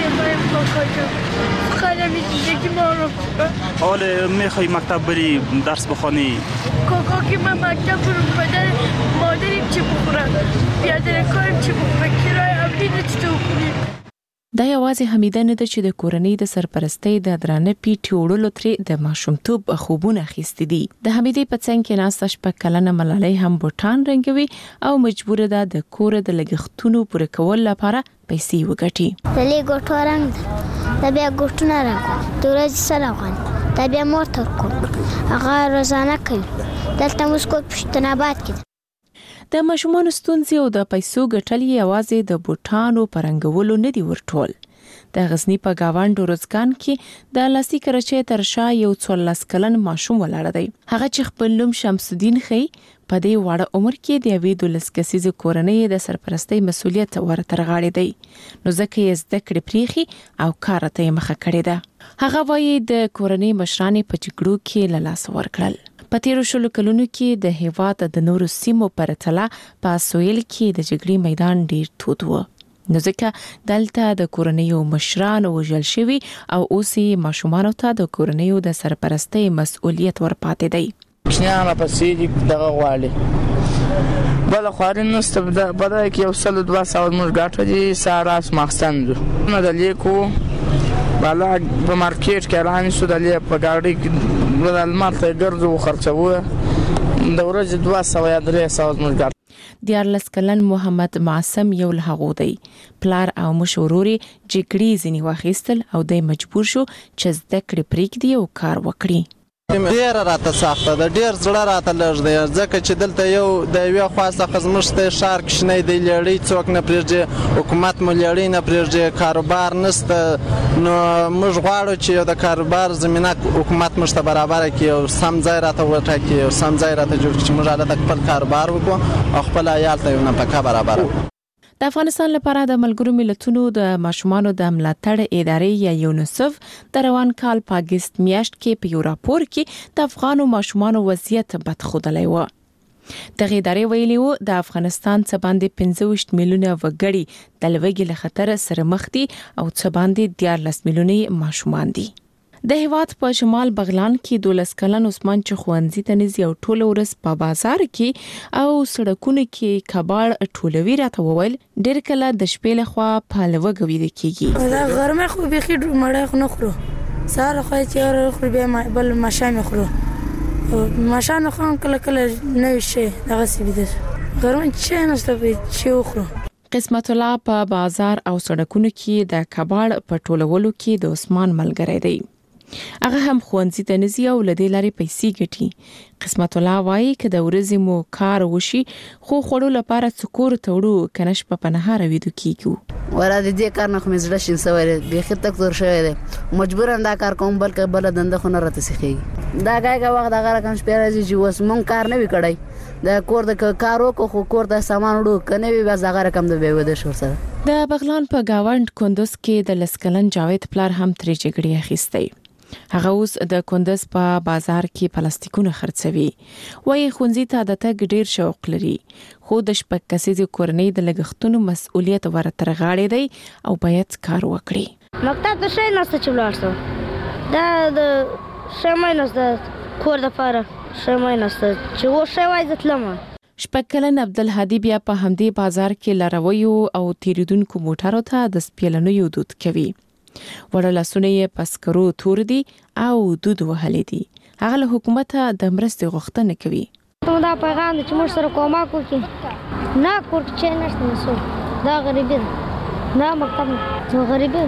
خیلی زندگی ما رو حال می‌خوای مکتب بری درس بخونی؟ کاکا که من مکتب رو بدل مادریم چی بخورم بیادر کارم چی بخورم کرای اولی نچتو کنیم. دا یوازې حمیده نه ده چې د کورنۍ د سرپرستۍ د درانه پیټي وړلو ترې د ماشومتوب خوبونه اخیستي دي. د حمیدې په څنګ کې ناسته شپږ کلنه ملالۍ هم بوټان رنګوي او مجبوره ده د کور د لګښتونو پوره کولو لپاره پیسې وګټي. د لګښتو رنګ د بیا ګټونه رنګ د ورځې سلام د بیا موټر کوم هغه روزانه کوي. دلته موږ کو پښتناباد کې د ماشومان ستونزې او د پیسو ګټل یوازې د بوټانو پرنګولو نه دی ورټول. د غزنی په گاوند روزګان کې د لاسي کرچې تر شا یو 14 کلن ماشوم ولاړ دی. هغه چې خپل نوم شمس الدین خي په دې وړه عمر کې د یوې 12 کسیزې کورنۍ د سرپرستۍ مسولیت ورته غاړې دی، نو ځکه یې زده کړې پریخي او کار ته یې مخه کړې ده. هغه وایي د کورنۍ مشرانې په جګړو کې له لاس ورکړل. په تیرو شلو کلونو کې د هیواد د نورو سیمو پرتله په سویل کې د جګړې میدان ډیر تود و، نو ځکه دلته د کورنیو مشرانو وژل شوي او اوس یې ماشومانو ته د کورنیو د سرپرستۍ مسؤلیت ورپاتې دی. کښنیانه پسې دي دغه غواړي بله خواري نسته په دغه کې 100-200 زموږ ګټه دي سهار ماخستن دو نه د لیکو بالا په مارکیټ کې رانیسو د لیک په ګاډۍ کې د لمر ته ګرځو خرڅوو د ورځې 200 یا 300 زموږ ګټه. 14 کلن محمد معصم یو له هغو دی. پلار او مشوروري جګړې ځنی واخیستل او د مجبور شو چې زده کړې پریږدي او کار وکړي. ډیر راته سخته ده، ډیر زړه راته لږ دی، ځکه چې دلته یو د یوې خوا څخه زموږ ته ښار کوچنی دی، لیړۍ څوک نه پرېږدي، حکومت مو لیړۍ نه پرېږدي، کاروبار نشته. نو موږ غواړو چې یو د کاروبار زمینه حکومت موږ ته برابره کړي او سم ځای راته وټاکي او سم ځای راته جوړ کړي چې موږ هلته خپل کاروبار وکړو او خپل عیال ته یو نفقه برابره کړو. د افغانستان لپاره د ملګرو ملتونو د ماشومانو د ملاتړ ادارې یا یونیسف د روان کال په اگست میاشت کې په یو راپور کې د افغانو ماشومانو وضعیت بد ښودلی و. دغه ادارې ویلي و د افغانستان څخه باندې 25 میلیونه وګړي د لوږې له خطر سره مخ دي او څخه باندې 14 میلیونه ماشومان دي. د هیواد په شمال بغلان کې 12 کلن عثمان چخوانزي تنزي او ټول ورس په بازار کې او سړکونو کې کباړ ټولوي راته وویل ډېر کله د شپې له خوا په لوګ ویل کېږي. دا غرمه خو به خې مړه خو نه خورو، سار خو چې خو به بل ماشام خورو، ماشام خو کله کله نه شي دغه سی بده غرمه چې نشته به چې خورو. قسمت الله په بازار او سړکونو کې د کباړ په ټولولو کې د عثمان ملګری دی. هغه هم خوانزي تنزي او لدې لاري پیسې ګټي. قسمت الله وايي چې د ورځې مو کار وشي خو خړو لپاره څکور توړو کنيش په پنهار ویدو کیږو. ورا دې کار نه خو مزړه شین سوي به خطک تور شوی دی، مجبورن دا کار کوم بلکې بل دنده خو نه راته سخی. دا غاګه وخت دا کار کوم شپه راځي چې وس مون کار نه وکړای، دا کور د کارو خو کور د سامان وړو کنه وی بس هغه رقم د به ود شو سره. د بغلان په گاوند کندوز کې د لسکلن جاوید پلار هم ترې جګړې اخیستي. هغه اوس د کندوز په بازار کې پلاستیکونه خرڅوي. وایي خونځي ته د تګ ډیر شوق لري، خو د شپږ کسیزې کورنۍ د لګښتونو مسؤلیت ورته غاړې دی او باید کار وکړي. مکتب د شي نسته چې ولاړ سو، دا د شمای نسته کور د پاره شمای نسته چې و شي وای ځتلم. شپږ کلن عبدالهادي بیا په همدې بازار کې لارویو او تیریدونکو موټرو ته د سپیلنو یو دود کوي. وړه لاسونه یې پسکرو تور دي او دود وهلې دي. هغه له حکومت د مرستې غوښتنه کوي. دا پیغام چې موږ سره کومک وکړي، نه کور چې نشته نسو دا غریبي نه مکتب غریبي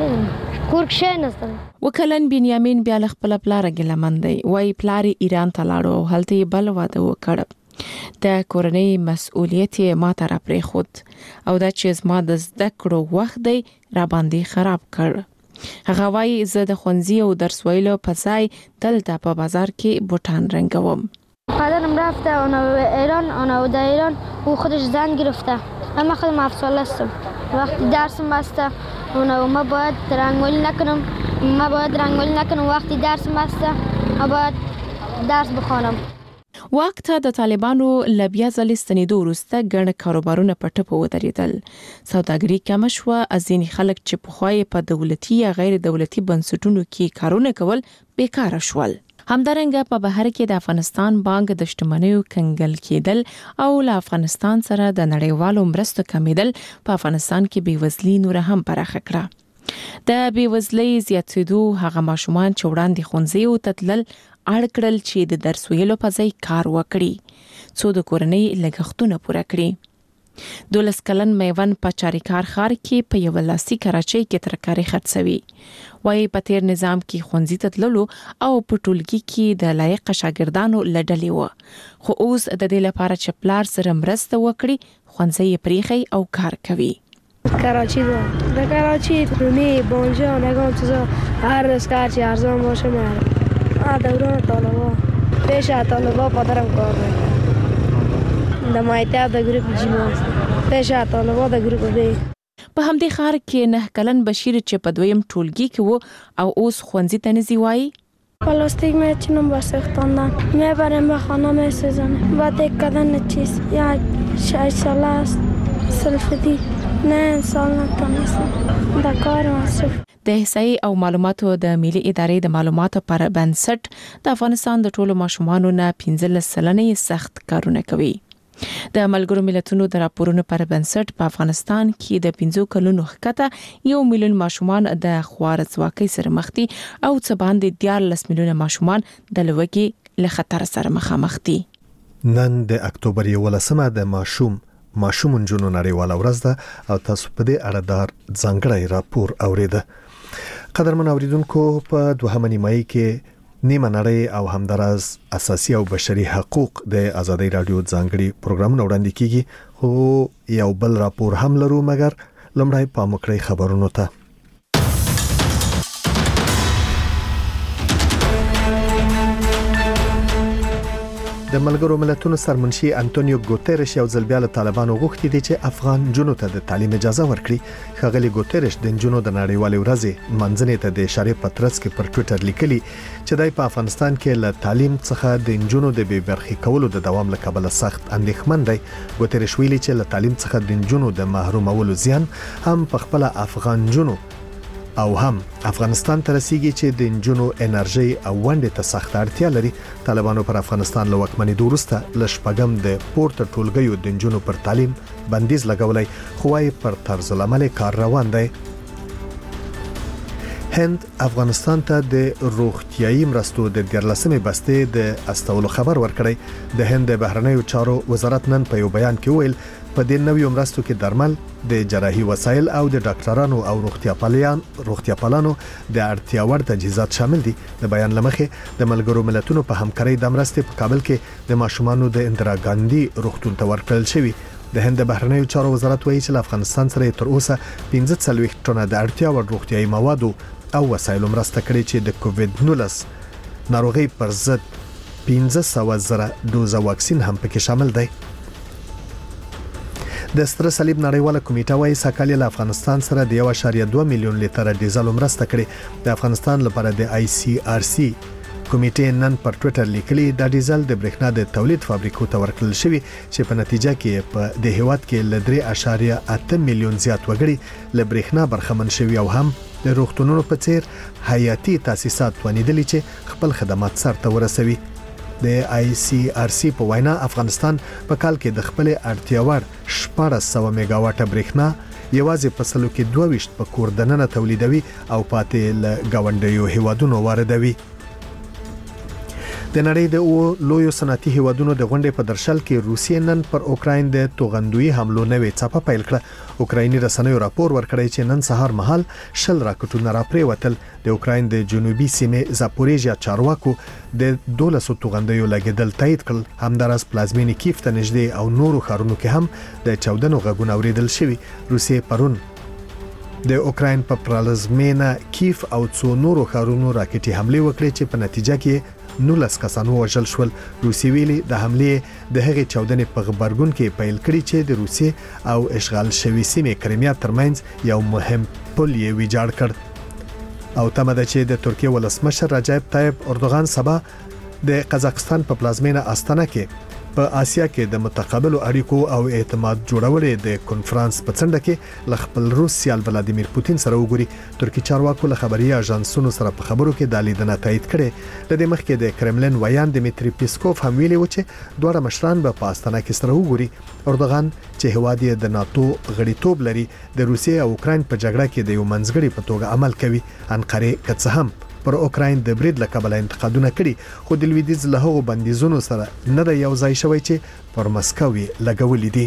کور کې نشته. وکلن بنیامین بیا له خپل پلار ګلمن دی، وای پلار ایران ته لاړو او هلته بل واده وکړ. د کورنۍ مسؤلیت ما ته را پرې خود او دا چې زما د زده کړو وخت دی را باندې خراب کړ. هغه وایي زه د ښوونځي او درس ویلو په ځای دلته په بازار کې بوتان رنگوم. پدرم رفته ایران و در ایران او خودش زن گرفته، اما خودم 7 ساله هستم. وقتی درسم بسته ما باید رنگولی نکنم، وقتی درسم بسته ما باید درس بخوانم. واک ته د طالبانو لبیا ځلې ستنېدو وروسته ګڼ کاروبارونه په ټپه ودرېدل. سوداګري کمه شوه، ځینې خلک چې پخوا یې په دولتي یا غیر دولتي بنسټونو کې کارونه کول بیکاره شول. همدارنګه په بهر کې د افغانستان بانک د شتمنیو کنګل کېدل او له افغانستان سره د نړیوالو مرستو کمیدل په افغانستان کې بېوزلي نور هم پراخه کړه. د بېوزلۍ زیاتېدو هغه ماشومان چې وړاندې ښوونځیو ته تلل اړ کړل چې د درس ویلو په ځای کار وکړي څو د کورنۍ لګښتونه پوره کړي. 12 کلن میوند په چاریکار ښار کې په یو لاسي کراچۍ کې ترکاري خرڅوي. وایي په تیر نظام کې ښوونځي ته تللو او په ټولګي کې د لایق شاګردانو لډلې و، خو اوس د دې لپاره چې پلار سره مرسته وکړي ښوونځي یې پریخي او کار کوي. کراچی در کراچی رومی بانجا نگام چیزا هر روز کار چی ارزان باشه میاره. دوران طالبا پیش طالبا پدرم کار میکنه در مایتاب در گروپ جیماز پیش طالبا در گروپ بی. په همدې ښار کې 9 کلن بشیر چې په دویم ټولګي کې و او اوس ښوونځي ته نه ځي وایي پلاستیک میچینم با سختاندن میبرم به خانه میسوزنم بعد یک کدن چیز یا 6 ساله است سلفدی نه انسان نتانستم در کار مصرف. د احصایې او معلوماتو د ملي ادارې د معلوماتو پر بنسټ د افغانستان د ټولو ماشومانو نه 15 سلنه سخت کارونه کوي. د ملګرو ملتونو د راپورونو پر بنسټ په افغانستان کې د 15 کلونو ښکته 1 میلیون ماشومان د خوارځواکۍ سره مخ دي او څه باندې 14 میلیونه ماشومان د لوږې له خطر سره مخامخ دي. نن د اکتوبر 11 د ماشوم نجونو نړیواله ورځ ده او تاسو په دې اړه دار ځانګړی راپور اوریده. قدرمن اوریدونکو په دوهمه نیمایي کې نیمه نړۍ او همداراز اساسي او بشري حقوق د آزادۍ رادیو ځانګړي پروګرامونه وړاندې کیږي، خو یو بل راپور هم لرو، مګر لومړی پام وکړئ خبرونو ته. د ملګرو ملتونو سرمنشي انټونیو ګوتيريش یو ځل بیا له طالبانو غوښتي دي چې افغان جنونو ته د تعلیم اجازه ورکړي. ښاغلي ګوتيريش د جنونو د نړیوالې ورځې منځنۍ ته د اشاره پترڅ کې پر ټوئیټر لیکلي چې دای په افغانستان کې له تعلیم څخه د جنونو د بې برخې کولو د دوام لکبل سخت اندېښمن دی. ګوتيريش ویلي چې له تعلیم څخه د جنونو د محرومولو زیان هم په خپل افغان جنونو او هم افغانستان ته رسیږي چې د انجونو انرژي او ونډې ته سخت اړتیا لري. طالبانو پر افغانستان له واکمنۍ وروسته ل شپږم د پورته ټولګیو د انجونو پر تعلیم بندیز لګولای، خو وايي پر طرز العمل کار روان دی. هند افغانستان ته د روغتيایي مرستو د 14مې بستې د استولو خبر ورکړی. د هند بهرنیو چارو وزارت نن په یو بیان کې ویل په دې نویو مرستو کې درمل، د جراحي وسایل او د ډاکټرانو او روغتياپالانو د اړتیا وړ تجهیزات شامل دي. د بیان لمخې د ملګرو ملتونو په همکارۍ د مرستې په کابل کې د ماشومانو د اندرا ګاندھی روغتون ته ورکړل شوی. د هند بهرنیو چارو وزارت وایي چې افغانستان سره تر اوسه 15 ټنه د اړتیا وړ روغتيایي مواد او وسایل مرسته کړې چې د کووډ 19 ناروغي پر ضد 15,000 دوزه واکسین هم پکې شامل دی. د ستر صلیب نړیواله کمیټه وايي ساکال له افغانستان سره د 1.2 میلیون لیټر ډیزل مرسته کړې. د افغانستان لپاره د ICRC کمیټې نن پر ټوئیټر لیکلي د ډیزل د برېښنا د تولید فابریکو ته ورکړل شوی چې په نتیجه کې په د هیواد کې ل 3.8 میلیون زیات وګړي ل برېښنا برخمن شوي او هم د روغتونونو په څیر حیاتي تاسیسات ونیدلي چې خپل خدمات سرته ورسوي. د ICRC په وینا افغانستان په کال کې د خپل اړتیا وړ 1400 میگاواټه برېښنا یوازې په سلو کې 22 په کور دننه تولیدوي او پاتې له گاونډیو هیوادونو واردوي. د نړۍ د لویو صنعتي هیوادونو د غونډې په درشل کې روسیې نن پر اوکراین د توغندوی حملو نوې څپه پیل کړه. اوکرایني رسنیو راپور ورکړی چې نن سهار مهال شل راکټونه راپریوتل. د اوکراین د جنوبي سیمې زاپوریژیا چارواکو د 12 توغندیو لګیدل تایید کړل. همداراز پلازمینې کیف ته نږدې او نورو ښارونو کې هم د چاودنو غږونه اوریدل شوي. روسیې پرون د اوکراین په پلازمینه کیف او څو نورو ښارونو راکټي حمله وکړې چې په نتیجه کې 19 کسانو وژل شول. روسي ویلي د حمله د هغې چاودنې په خبرګون کې پیل کړي چې د روسي او اشغال شوی سیمې کریمیا ترمنځ یو مهم پل یې ویجاړ کړ. او تمه ده چې د ترکیه ولسمشر رجب طیب اردوغان سبا د قزاقستان په پلازمینه استانه کې په آسیا کې د متقابل اړیکو او اعتماد جوړولو د کنفرانس په څنډه کې ل خپل روس سیال ولادیمیر پوتین سره وګوري. ترکی چارواکو له خبري اژانسونو سره په خبرو کې د لیدنه تایید کړي. د دې مخکې د کرملین ویان دمیتری پیسکوف هم ویلي و چې دوه مشران به په استانه کې سره وګوري. اردوغان چې هواد یې د ناتو غړیتوب لري د روسیې او اوکراین په جګړه کې د یو منځګړي په توګه عمل کوي. انقره که څه هم پر اوکراین د برید لکبل انتقادونه کړي، خو د لویدیځ له هغو بندیزونو سره نه د یو ځای شوی چې پر مسکو لګولې دي.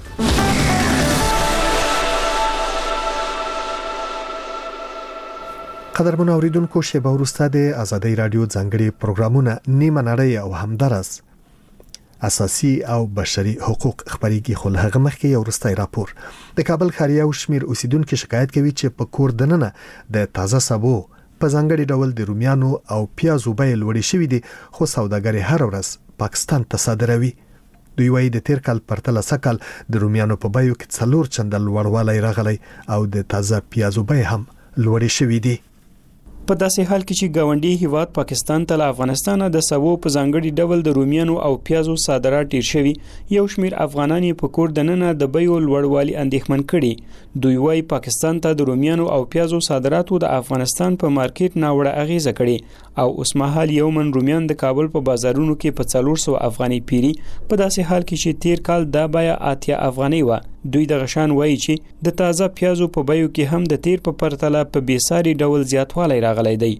قدرمن اوریدونکو، شیبه وروسته د آزادۍ رادیو ځانګړي پروګرامونه نیمه نړۍ او همداراز اساسي او بشري حقوق خبريږي. خو له هغه مخکې یو وروستی راپور. د کابل ښار یو شمیر اوسیدونکو شکایت کوي چې په کور دننه د تازه سبو په ځانګړي ډول د رومیانو او پیازو بیې لوړې شوې دي، خو سوداګر هر ورځ پاکستان ته صادروي. دوی وايي د تیر کال پرتله سکل د رومیانو په بیو کې 4 چنده لوړوالی راغلی او د تازه پیازو بیې هم لوړې شوې دي. په داسې حال کې چې ګاونډي هیواد پاکستان ته له افغانستان د سبو په ځانګړي ډول د رومیانو او پیازو صادرات ډیر شوي، یو شمیر افغانان په کور دننه د بیو لوړوالي اندېښمن کړي. دوی وايي پاکستان ته د رومیانو او پیازو صادراتو د افغانستان په مارکیټ ناوړه اغیزه کړي او اوس مهال یو من رومیان د کابل په بازارونو کې په 400 افغاني پیری، په داسې حال کې چې تیر کال دا بیا 80 افغاني و. دوی د غشان وایي چې د تازه پیازو په بیو کې هم د تیر په پرتله په بیساري ډول زیاتوالی راغلی دی.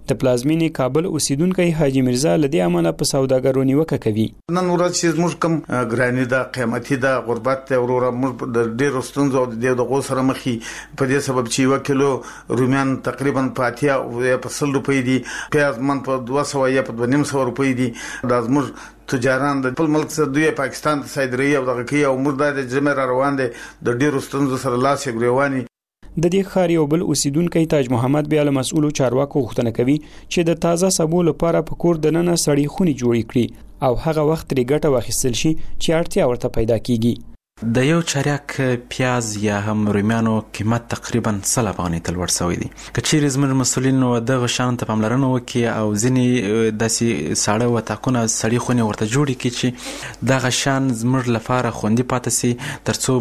د پلازمینې کابل اوسیدونکو حاجی مرزا لدی امانه په سوداګرو نیوکه کوي. نن ورځ چې موږ کوم ګرانی دا قیمتي دا غربت ته وروره موږ د ډېر ستونزو د غو سره مخې په دې سبب چې 1 کیلو رومیان تقریبا په 100 روپۍ دي، پیاز من په 200 یا په 250 روپۍ دي. دا زموږ تجاران د خپل ملک څخه دوی پاکستان ته صادري او دغه کوي او موږ د جمع روان دي د ډېر ستونزو سره لاس یې ګریواني. د دې ښار یو بل اوسیدونکو تاج محمد بیا له مسؤلو چارواکو غوښتنه کوي چې د تازه سبو لپاره په کور دننه سړی خوني جوړ کړي او هغه وخت لري ګټه واخیستل شي چې اړتیا ورته پیدا کیږي. د یو چریک پیاز یا هم رومیانو قیمت تقریبا 100 افغانۍ تل ورسوي دي. کچېرې زموږ مسؤلینو دغه شان ته پاملرنه وکړي او ځینې داسې ساړه وطاقونه سړی خونې ورته جوړې کړي چې دغه شان زموږ لپاره خوندي پاتې سي ترڅو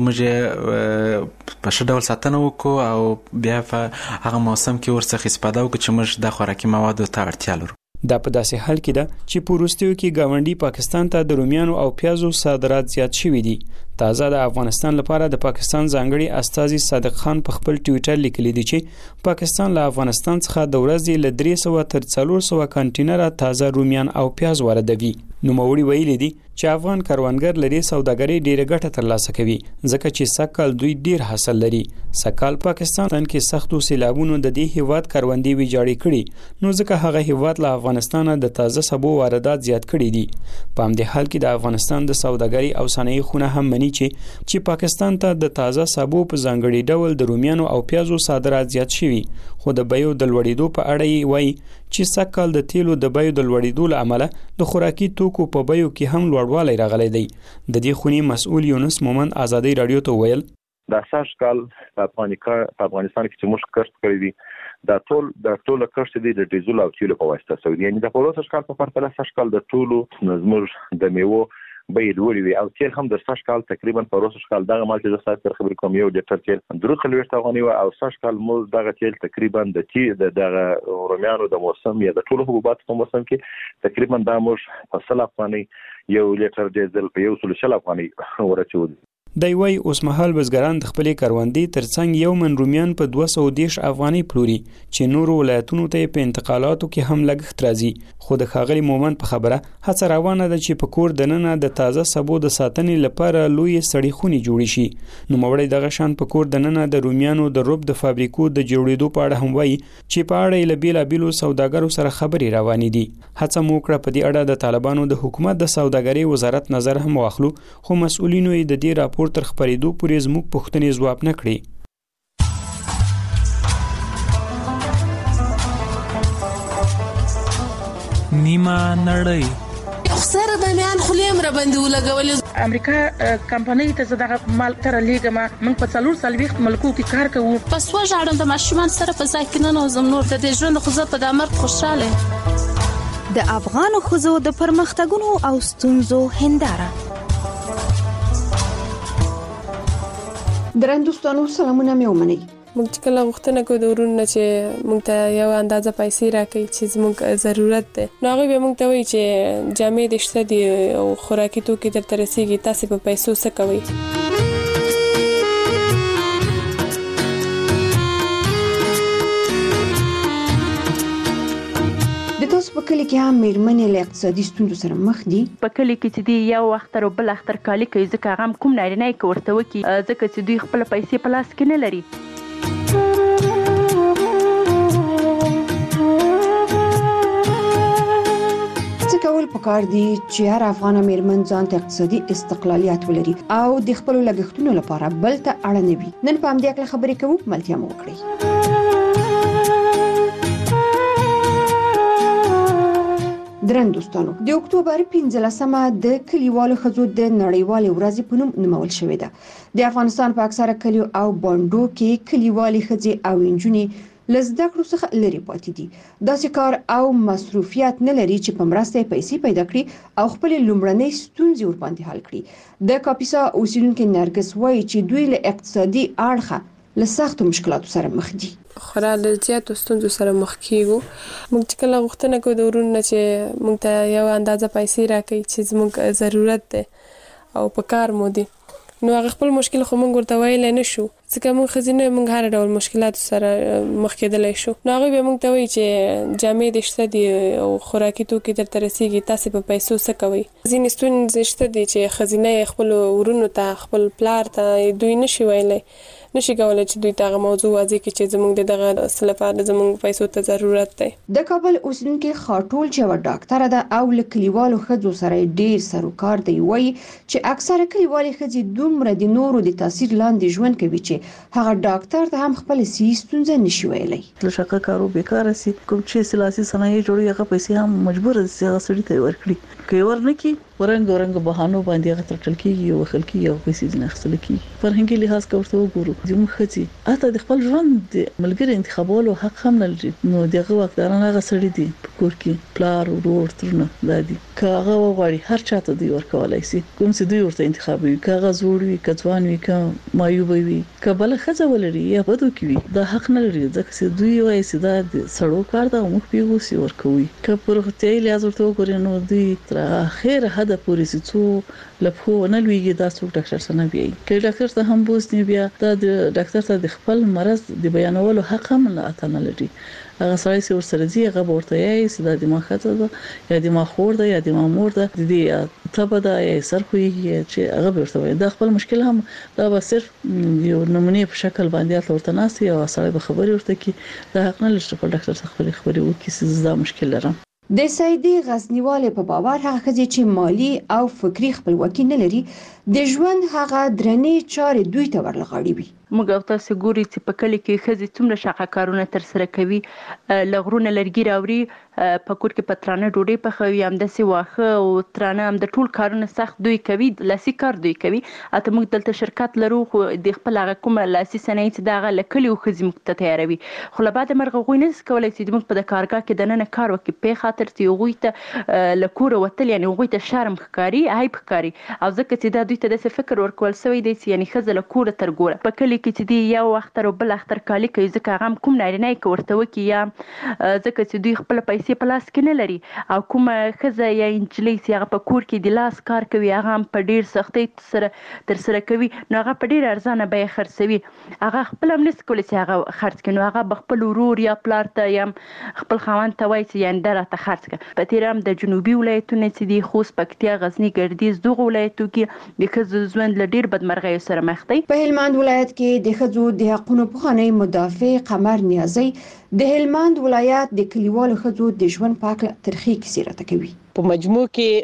موږ په ښه ډول ساتنه وکړو او بیا په هغه موسم کې ورڅخه استفاده وکړو چې موږ د خوراکي موادو ته اړتیا لرو. دا په داسې حال کې ده چې په وروستیو کې گاونډي پاکستان ته د رومیانو او پیازو صادرات زیات شوي دي. تازه د افغانستان لپاره د پاکستان ځانګړي استازي صادق خان په خپل ټویټر لیکلي دي چې پاکستان له افغانستان څخه د ورځې له 300 تر 400 کانټینره تازه رومیان او پیاز واردوي. نوموړي ویلي دي چې افغان کاروانګر لري سوداګري ډیره ګټه ترلاسه کوي ځکه چې سکهال دوی ډیر حاصل لري. سکهال پاکستان کې سختو سیلابونو د دې هیواد کاروندې ویجاړې کړي نو ځکه هغه هیواد له افغانستان د تازه سبو واردات زیات کړي دي. په همدې حال کې د افغانستان د سوداګري او صنایع خونه هم مني چې پاکستان ته د تازه سبو په ځانګړي ډول د رومیانو او پیازو صادرات زیات شوي خو د بیو د لوړېدو په اړه یې وایي چې سکهال د تیلو د بیو د لوړېدو له امله د خوراکي توکو په بیو کې هم لوړوالی راغلی دی. د دې خونې مسؤل یونس مومند آزادۍ رادیو ته ویل دا سږکال په افغانستان کې چې موږ کښت کړی دي دا ټول کښت دي د ډیزل او تیلو په واسطه سوي. یعنی د پروسه کال په پرتله سږکال د ټولو زموږ د میوو بیې لوړې وي او تیل هم د سږکال تقریبا پروسه کال دغه مال چې د ساتر خبرې کوم یو لیټر تیل 340 افغانۍ او سږکال موږ دغه تیل تقریبا د دغه رومیانو د موسم یا د ټولو حبوباتو په موسم کې تقریبا د موږ په 100 افغانۍ یو لیټر ډیزل په 140 افغانۍ ورچو. دی وای اوس مهال بزګران د خپلې کروندې ترڅنګ یو من رومیان په 210 افغانۍ پلوري چې نورو ولایتونو ته په انتقالاتو کې هم لګښت راځي. خو د ښاغلي مومند په خبره هڅه روانه ده چې په کور دننه د تازه سبو د ساتنې لپاره لوی سړی خوني جوړ شي. نو مړی دغه شان په کور دننه د رومیانو د روب د فابریکو د جوړېدو په اړه هم وایي چې په اړه یې بیلابیلو سوداګرو سره خبرې روانې دي. هڅه مو کړه په دې اړه د طالبانو د حکومت د سوداګرۍ وزارت نظر هم واخلو خو مسؤلینو یې د دې راپور تر خبرېدو پورې زموږ پوښتنې ځواب نه کړي. نیمه نړۍ سره د میان خلیم را باندې ولګولې امریکا کمپنۍ ته دغه مال تر لیګما موږ په 4 ملکو کې کار کوو. پس وژاړم د ماشومان سره په ځای کې نه نوزم نور د دې ژوند خو زه په دامر خوشاله. د افغان خزو د پرمختګونو او ستونزو هنداره. درندوستانو سلامونه مې ومنئ. موږ چې کله غوښتنه کوو د ورونو چې موږ ته یو اندازه پیسې راکړي چې زموږ ضرورت دی نو هغوی به موږ ته وایي چې جامې دې شته دي او خوراکي توکي درته رسېږي تاسې په پیسو څه کوئ. د تاسو په کلی کې هم میرمنې له اقتصادي ستونزو سره مخ دي. په کلی کې چې دی یو اختر او بل اختر کالي کوي ځکه هغه کوم نارینه یې ورته وکړي ځکه چې دوی خپل پیسې په لاس کې نه لري. څه کول پکار دي چې هر افغان میرمن ځان ته اقتصادي استقلالیت ولري او د خپل لګښتونو لپاره بل ته اړ نه وي. نن په همدې اړه خبرې کوو، ملتیا مو وکړئ. درندوستانو د اکتوبر 15مه د کلیوالو ښځو د نړیوالې ورځې په نوم نومول شوې ده. د افغانستان په اکثره کلیو او بانډو کې کلیوالې ښځې او نجونې له زده کړو څخه لرې پاتې دي. داسې کار او مصروفیت نه لري چې په مرسته یې پیسې پیدا کړي او خپلې لومړنۍ ستونزې ورباندې حل کړي. د کاپیسا اوسیدونکې نرګس وایي چې دوی له اقتصادي اړخه له سختو مشکلاتو سره مخ دي. خورا له زیاتو ستونزو سره مخ کیږو. موږ چې کله غوښتنه کوو د ورونو چې موږ ته یو اندازه پیسې راکړي چې زموږ ضرورت دی او په کار مو دي نو هغه خپل مشکل خو موږ ورته ویلی نه شو ځکه موږ خزینه موږ هر ډول مشکلات سره مخ کېدلای شو. نو هغه به موږ ته وایي چې جامې د شته دي او خوراکي توکي درته رسیږي، تاسو په پیسو څه کوئ. ځینې ستونزې شته دي چې خزینه خپل ورونو ته خپل پلار ته دوی نشي ویلی، نشي کولای چې دوی ته موضوع واضح کړي چې زموږ دغه سلفه زموږ پیسو ته ضرورت دی. د کابل اوسیدونکو خاطول چې و ډاکټر ده او لکلیوالو خځو سره ډیر سروکار دی، وایي چې اکثره کلیوالي خځې دومره د نورو د تاثیر لاندې ژوند کوي چې هغه ډاکټر ته هم خپل ستونزه نشي ویلی. له شقه کارو بیکاره سي، کوم چې سلاسي صنایع جوړي هغه پیسې هم مجبور دي چې هغه سړي ته ورکړي. که ورنکي ورنګ بهانو باندې هغه ترټل کیږي او خلکي او پیسې ځنه خپل کی. فرهنګي لحاظ کوته وګورو د مخځي اته د خپل ژوند ملګری انتخابولو حق هم نه لري. نو دغه واکداران هغه سړي دي په کور کې پلار ورور ترنه دادي که هغه وغواړي هر چاته دی ورکولای شي، کوم چې دوی ورته انتخابوي، که هغه زوړ وي، که ځوان وي، که مایوب وي، که بل خځه ولري یا بدو کې وي، دا حق نه لري ځکه چې دوی وایي چې دا سړو کار ده او موږ پیغوسي ورکوي. که پر هټیل لحاظ ورته وګورئ نو دوی تر اخر حد پورې څو لپو نه لويږي دا څوک ډاکټر سره نه وي. که ډاکټر ته هم بوزنی بیا دا د ډاکټر ته د خپل مرض د بیانولو حق هم نه اتنه لري. هغه سړی چې ورسره ځي هغه ورته یې چې د دماغ خطر ده یا دماغ خور ده یا دماغ مور ده د دې تبه ده یا سر خوږي چې هغه ورته وي. دا خپل مشکل هم دا به صرف یو نمونه په شکل باندې ورته ناسي او سړی به خبري ورته کی دا حق نه لري چې ډاکټر څخه خبري وکړي چې دا مشکل لرم. د سیدی غزنیواله په باور هغه خځې چې مالی او فکری خپلواکي نه لري د ژوند هغه درنې چارې دوی ته ورلغړي وي. موږ او تاسو ګوري چې په کلی کې ښځې څومره شاقه کارونه تر سره کوي، لغرونه لرګي راوړي، په کور کې پترانه ډوډۍ پخوي، همداسې واښه او ترانه، هم د ټول کارونه سخت دوی کوي، لاسي کار دوی کوي. اته موږ دلته شرکت لرو خو د خپل هغه کومه لاسي صنایع چې دغه له کلیو ښځې موږ ته تیاروي، خو له بعده مرغه هغوی نشي کولی چې موږ په د کارګاه کې دننه کار وکړي په خاطر چې هغوی ته له کوره وتل یعنې هغوی ته شرم ښکاري، عیب ښکاري. او ځکه چې دا دوی ته داسې فکر ورکول شوی دی چې یعنې ښځه له کوره تر ګوره په کلي کې چې دی یو اختر او بل اختر کالي کوي، ځکه هغه هم کوم نارینه یې که ورته وکړي یا ځکه چې دوی خپله پیسې په لاس کې نه لري، او کومه ښځه یا نجلۍ چې هغه په کور کې د لاس کار کوي هغه هم په ډېر سختۍ سره ترسره کوي، نو هغه په ډېر ارزانه بیه خرڅوي. هغه خپله هم نشي کولی چې هغه خرڅ کړي، نو هغه به خپل ورور یا پلار ته یا خپل خاوند ته وایي چې یعنې دا راته خرڅ کړه. په تېره هم د جنوبي ولایتونه چې دي خوست، پکتیا، غزني، ګردیز، دغو ولایتو کې د ښځو ژوند له ډېر بدمرغیو سره مخ دی. په هلمند ولایت کې د ښځو د حقونو پوهنې مدافع قمر نیازی د هلمند ولایت د کلیوالو ښځو د ژوند په اړه ترخی کیسې راته کوي. په مجموع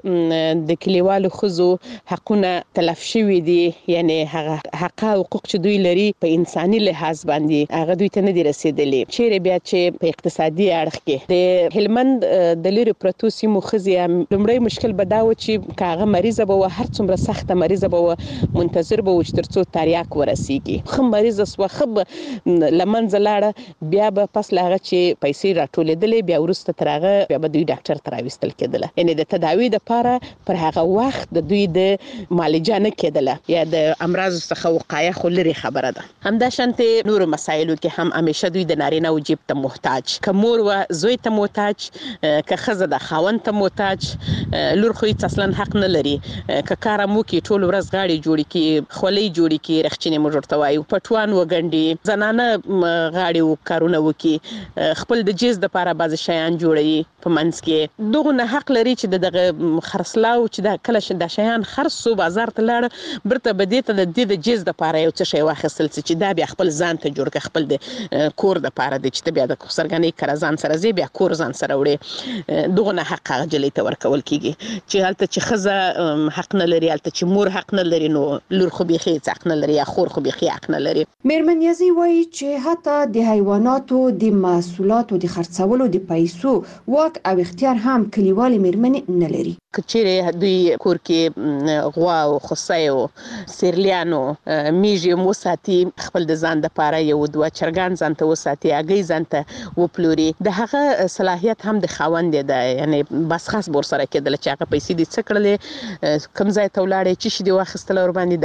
کې د کلیوالو ښځو حقونه تلف شوي دي، یعنی هغه حق او حقوق چې دوی لري په انساني لحاظ باندې هغه دوی ته نه دي رسیدلي. چیرې بیا چې په اقتصادي اړخ کې د هلمند د لرې پرتو سیمو ښځې لومړی مشکل به دا و چې که هغه مریضه به وه، هر څومره سخته مریضه به وه، منتظر به و چې تر څو تریاک ورسیږي. ښه مریضه سوه، ښه به له منځه لاړه، بیا به پس له هغه چې پیسې راټولېدلې بیا وروسته تر هغه بیا به دوی ډاکټر ته راویستل کېدله، یعنې د تداوی دپاره پر هغه وخت د دوی د معالجه نه کېدله یا د امراضو څخه وقایه خو لرې خبره ده. همداشانتې نورو مسایلو کې هم همیشه دوی د نارینه و جیب ته محتاج، که مور وه زوی ته محتاج، که ښځه د خاوند ته محتاج، لور خو هېڅ اصلا حق نه لري. که کار هم وکړي ټول ورځ غاړې جوړې کړي، خولۍ جوړې کړي، رخچینې موږ ورته وایو، پټوان وګنډي، زنانه غاړې کارونه وکړي، خپل د جیز دپاره بعضې شیان جوړوي په منځ کې. دغونه حق لري چې دغه خرڅلاو چې دا کله چې دا شیان خرڅ سو بازار ته لاړه، برته به دې ته د دې د جیز دپاره یو څه شی واخیستل چې دا بیا خپل ځان ته جوړ کړه، خپل د کور دپاره دی چې ته بیا د سرګنۍ کره ځان سره ځې بیا کور ځان سره وړې. دغونه حق هغه جلۍ ته ورکول کېږي چې هلته چې ښځه حق نه لري، هلته چې مور حق نه لري، نو لور خو بیخي هېڅ حق نه لري یا خور خو بیخي حق نه لري. میرمن نیازی وایي چې حتی د حیواناتو د محصولاتو د خرڅولو د پیسو واک او اختیار هم کلیوالې میرمنې نه لري. که چیرې دوی کور کې غوا او خوسی او سیرلیانو میږي هم وساتي، خپل د ځان دپاره یو دوه چرګان ځان ته وساتي، هګۍ ځان ته وپلوري، د هغه صلاحیت هم د خاوند ده، یعنې بس خاص به ورسره کېدله چې هغه پیسې دې څه کړلې، کوم ځای ته ولاړې، څه شي دې واخیستله ورباندې، داسې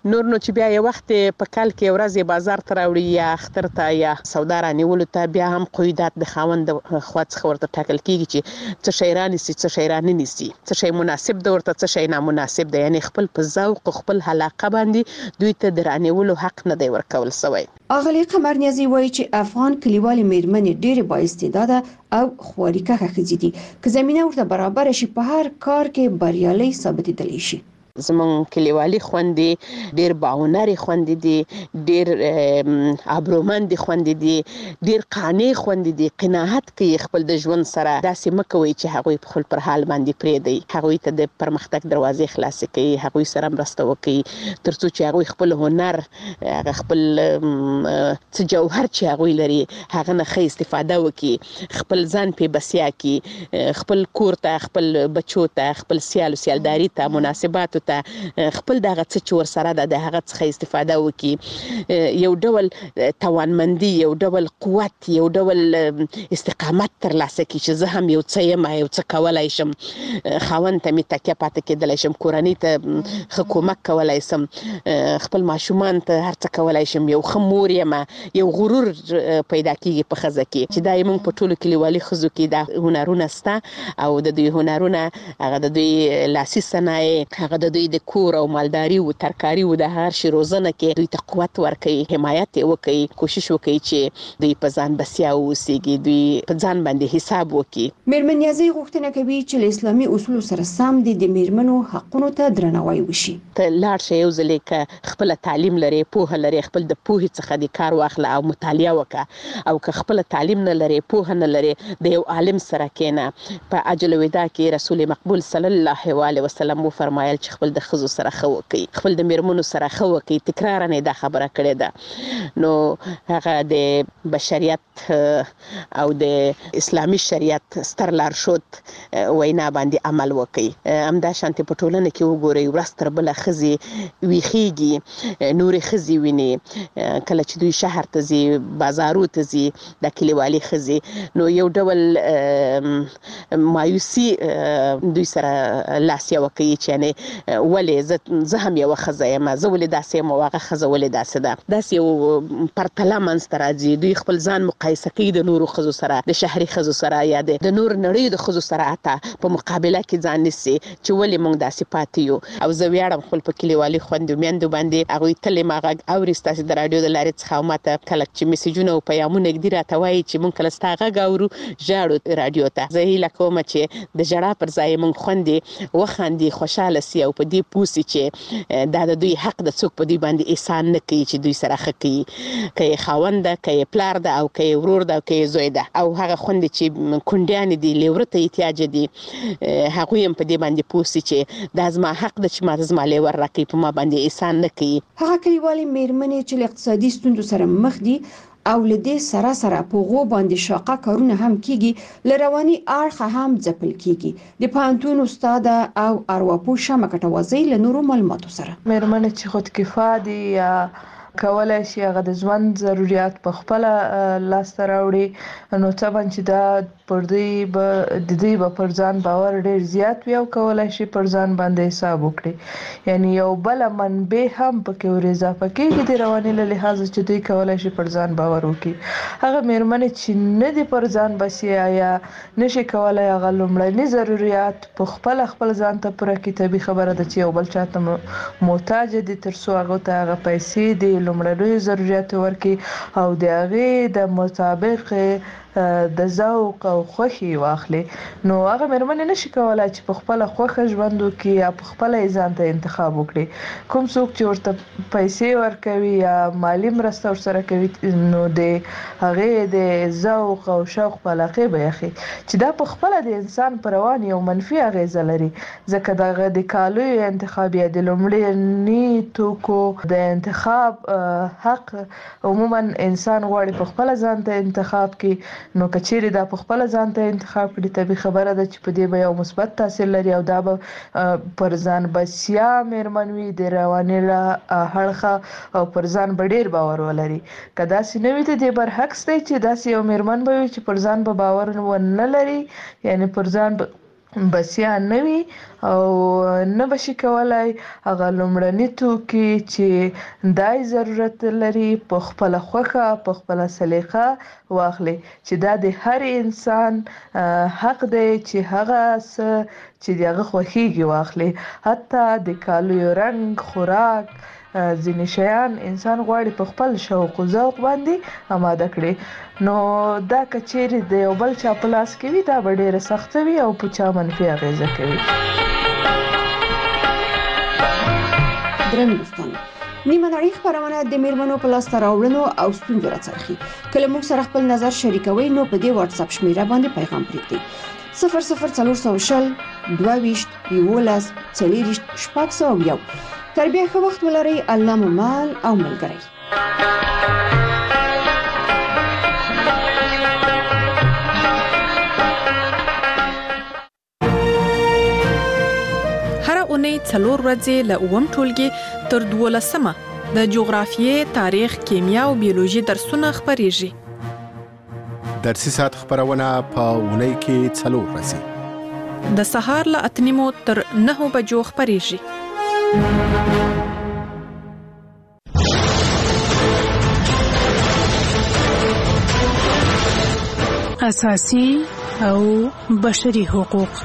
نور نو چې بیا یو وخت په کال کې ورځ بازار ته راوړي یا اختر ته یا سودا رانیولو ته بیا هم قیودات د خاوند خوا څخه ورته ټاکل کیږي چې څه شی رانیسي څه شی رانیسي څه شی مناسب دی ورته څه شی نامناسب دی، یعنی خپل په ذوق خپل علاقه باندې دوی ته د رانیولو حق نه دی ورکول شوی. اغلی قمر نیازی وایي چې افغان کلیوالي میرمنې ډېرې بااستعداده او خواريکه ښځې دي که زمينه ورته برابر شي په هر کار کې بریالي ثابتېدلی شي. زمون کلیوالي خوندې ډیر باونري خوندې دي، ډیر ابرومند خوندې دي، ډیر قانع خوندې دي، قناعت کوي خپل د ژوند سره. داسې مکوي چې هغوی په خپل پر حال باندې پرېږدي، هغوی ته د پرمختګ دروازې خلاصې کوي، هغوی سره مرسته وکړي ترڅو چې هغوی خپل هنر هغه خپل څه جوهر چې هغوی لري هغه نه ښه استفاده وکړي، خپل ځان پې بسیا کړي، خپل کور ته خپل بچو ته خپل سیال سیالداري ته مناسباتو ته خپل دغه څه چې ورسره د هغه څخه استفاده وکړي، یو ډول توانمندي، یو ډول قوت، یو ډول استقامت ترلاسه کړي چې زه هم یو څه یم، یو څه کولی شم، خاوند ته مې تکیه پاتې کېدلی شم، کورنۍ ته ښه کومک کولی شم، خپل ماشومان ته هر څه کولی شم، یو ښه مور یم، یو غرور پیدا کېږي په ښځه کې چې دا یې موږ په ټولو کلیوالي ښځو کې دا هنرونه شته او د دوی هنرونه هغه د دوی لاسي صنایع هغه د دوی د کور او مالداري او ترکاري او د هر شي روزنه کې دوی ته قوت ورکوي، حمایت وکړي، کوشش وکړي چې دوی په ځان بسیا اوسېږي، دوی په ځان باندې حساب وکړي. میرمن نیازی غوښتنه کوي چې له اسلامي اصولو سره سم د میرمنو حقونو ته درناوی وشي. ته لاړ شې یو ځلې که خپل تعلیم لري، پوهه لري، خپل د پوهې څخه د کار واخله او مطالعه وکړه، او که خپل تعلیم نه لري، پوهه نه لري، د یو عالم سره کېنه. په عجل الوداع کې رسول مقبول صلی الله علیه وسلم وفرمایل چې خپل د ښځو سره ښه وکړي، خپل د میرمنو سره ښه وکړي. تکرارا یې دا خبره کړې ده. نو هغه د بشریت او د اسلامي شریعت ستر لارښود وینا باندې عمل وکړي. همدا شانتې په ټولنه کې وګورئ ورځ تر بله ښځې ویښېږي، نورې ښځې ویني، کله چې دوی شهر ته ځي، بازارو ته ځي، د کلیوالي ښځې، نو یو ډول مایوسي دوی سره لاس یو کوي چې یعنې ولې زه هم یوه ښځه یم، زه ولې داسې یم او هغه ښځه ولې داسې ده. داسې یو پرتله منځته راځي. دوی خپل ځان مقایسه کوي د نورو ښځو سره، د شهري ښځو سره یا د نور نړۍ د ښځو سره، حتی په مقابله کې ځان نیسي چې ولې موږ داسې پاتې یو. او زه ویاړم خپل په کلیوالي خویندو میندو باندې، هغوی تل یې ما غږ اوري ستاسې د راډیو د لارې څخه، او ماته کله چې میسیجونه او پیغامونه ږدي راته وایي چې موږ کله ستا غږ اورو ژاړو راډیو ته. زه هیله کوم چې د ژړا پر ځای موږ خویندې وخاندي، خوشحاله سي او په دې پوه سي چې دا د دوی حق د څوک په دوی باندې احسان نه کوي چې دوی سره ښه کوي، که یې خاوند ده، که یې پلار ده، او که یې ورور ده، او که یې زوی ده. او هغه خویندې چې کونډیانې دي، لیوره ته احتیاج دي، هغوی هم په دې باندې پوه سي چې دا زما حق ده چې ما ته زما لیور راکوي، په ما باندې احسان نه کوي. هغه کلیوالي میرمنې چې له اقتصادي ستونزو سره مخ دي او له دې سره سره په غو باندې شاقه کارونه هم کیږي، له رواني اړخه هم ځپل کیږي. د پوهنتون استاد او ارواپوه شمه کټوازی له نورو معلوماتو سره میرمنې چې خودکفا دي یا کولای شي هغه د ژوند ضرورت په خپل لاسته راوړي، نو طبعا چې دا پر دوی د دوی پر ځان باور ډیر زیات وي او کولای شي پر ځان باندې حساب وکړي. یعنی یو بل منبع هم پکې ور اضافه کیږي د رواني له لحاظ چې دوی کولای شي پر ځان باور وکړي. هغه میرمنې چې نه دي پر ځان بسیا یا نشي کولای هغه لومړني ضرورت په خپل ځان ته پوره کړي، طبیعي خبره ده چې یو بل چاته محتاج دي ترڅو هغه ته هغه پیسې دي لومړني ضرورت ورکړي او د هغې د مطابق د ذوق او خوښي واخلي. نو هغه میرمنې نشي کولای چې په خپل خوښه ژوند وکړي یا په خپل ځان ته انتخاب وکړي. کوم څوک چې ورته پیسې ورکوي یا مالی مرسته ورسره کوي، نو د هغې د ذوق او شوق په علاقې به یخي چې دا په خپل د انسان پر روان یو منفي اغیزه لري، ځکه دغه د کالیو انتخاب یا د لومړني توکو د انتخاب حق عموما انسان غواړي په خپل ځان ته انتخاب کړي. نو کچېرې دا په خپل ځان ته انتخاب کړي، طبیعي خبره ده چې په دې به یو مثبت تاثیر لري او دا به پر ځان بسیا میرمن وي د رواني له اړخه او پر ځان به ډېر باور ولري. که داسې نه وي د دې برعکس دی چې داسې یو میرمن به وي چې پر ځان به باور ونه لري، یعنی پر ځان بسیا نه وي او نه بشي کولای هغه لومړني توکي چې دای ضرورت لري په خپل خوخه په خپل سلیقه واخلي چې دا د هر انسان حق دی چې هغه چې دغه خوخيږي واخلي حتی د کالو رنگ خوراک ځینې شیان انسان غواړي په خپل شوق او ذوق باندې آماده کړي نو دا کچېری د یو بل چا په لاس کې وي دا به ډېره سخته وي او په چا منفي اغیزه کوي. درنو دوستانو نیمه نړۍ خبرونه د میرمنو په لاس راوړنو او ستونزو راڅرخي کله موږ سره خپل نظر شریکوي نو په دې واتس اپ شمیره باندې پیغام پرېږدئ 00400 22 11 40 601 تر بیا ښه وخت ولرئ. الله مو مال او ملګری. هر اونۍ 4 ورځې له اووم ټولګي تر 12مه د جغرافیې، تاریخ، کیمیا او بیولوژي درسونه خپرېږي. درسي ساعت خبرونه په اونۍ کې 4 ورځې د سهار له 8 تر 9 بجو خپرېږي. اساسي او بشري حقوق.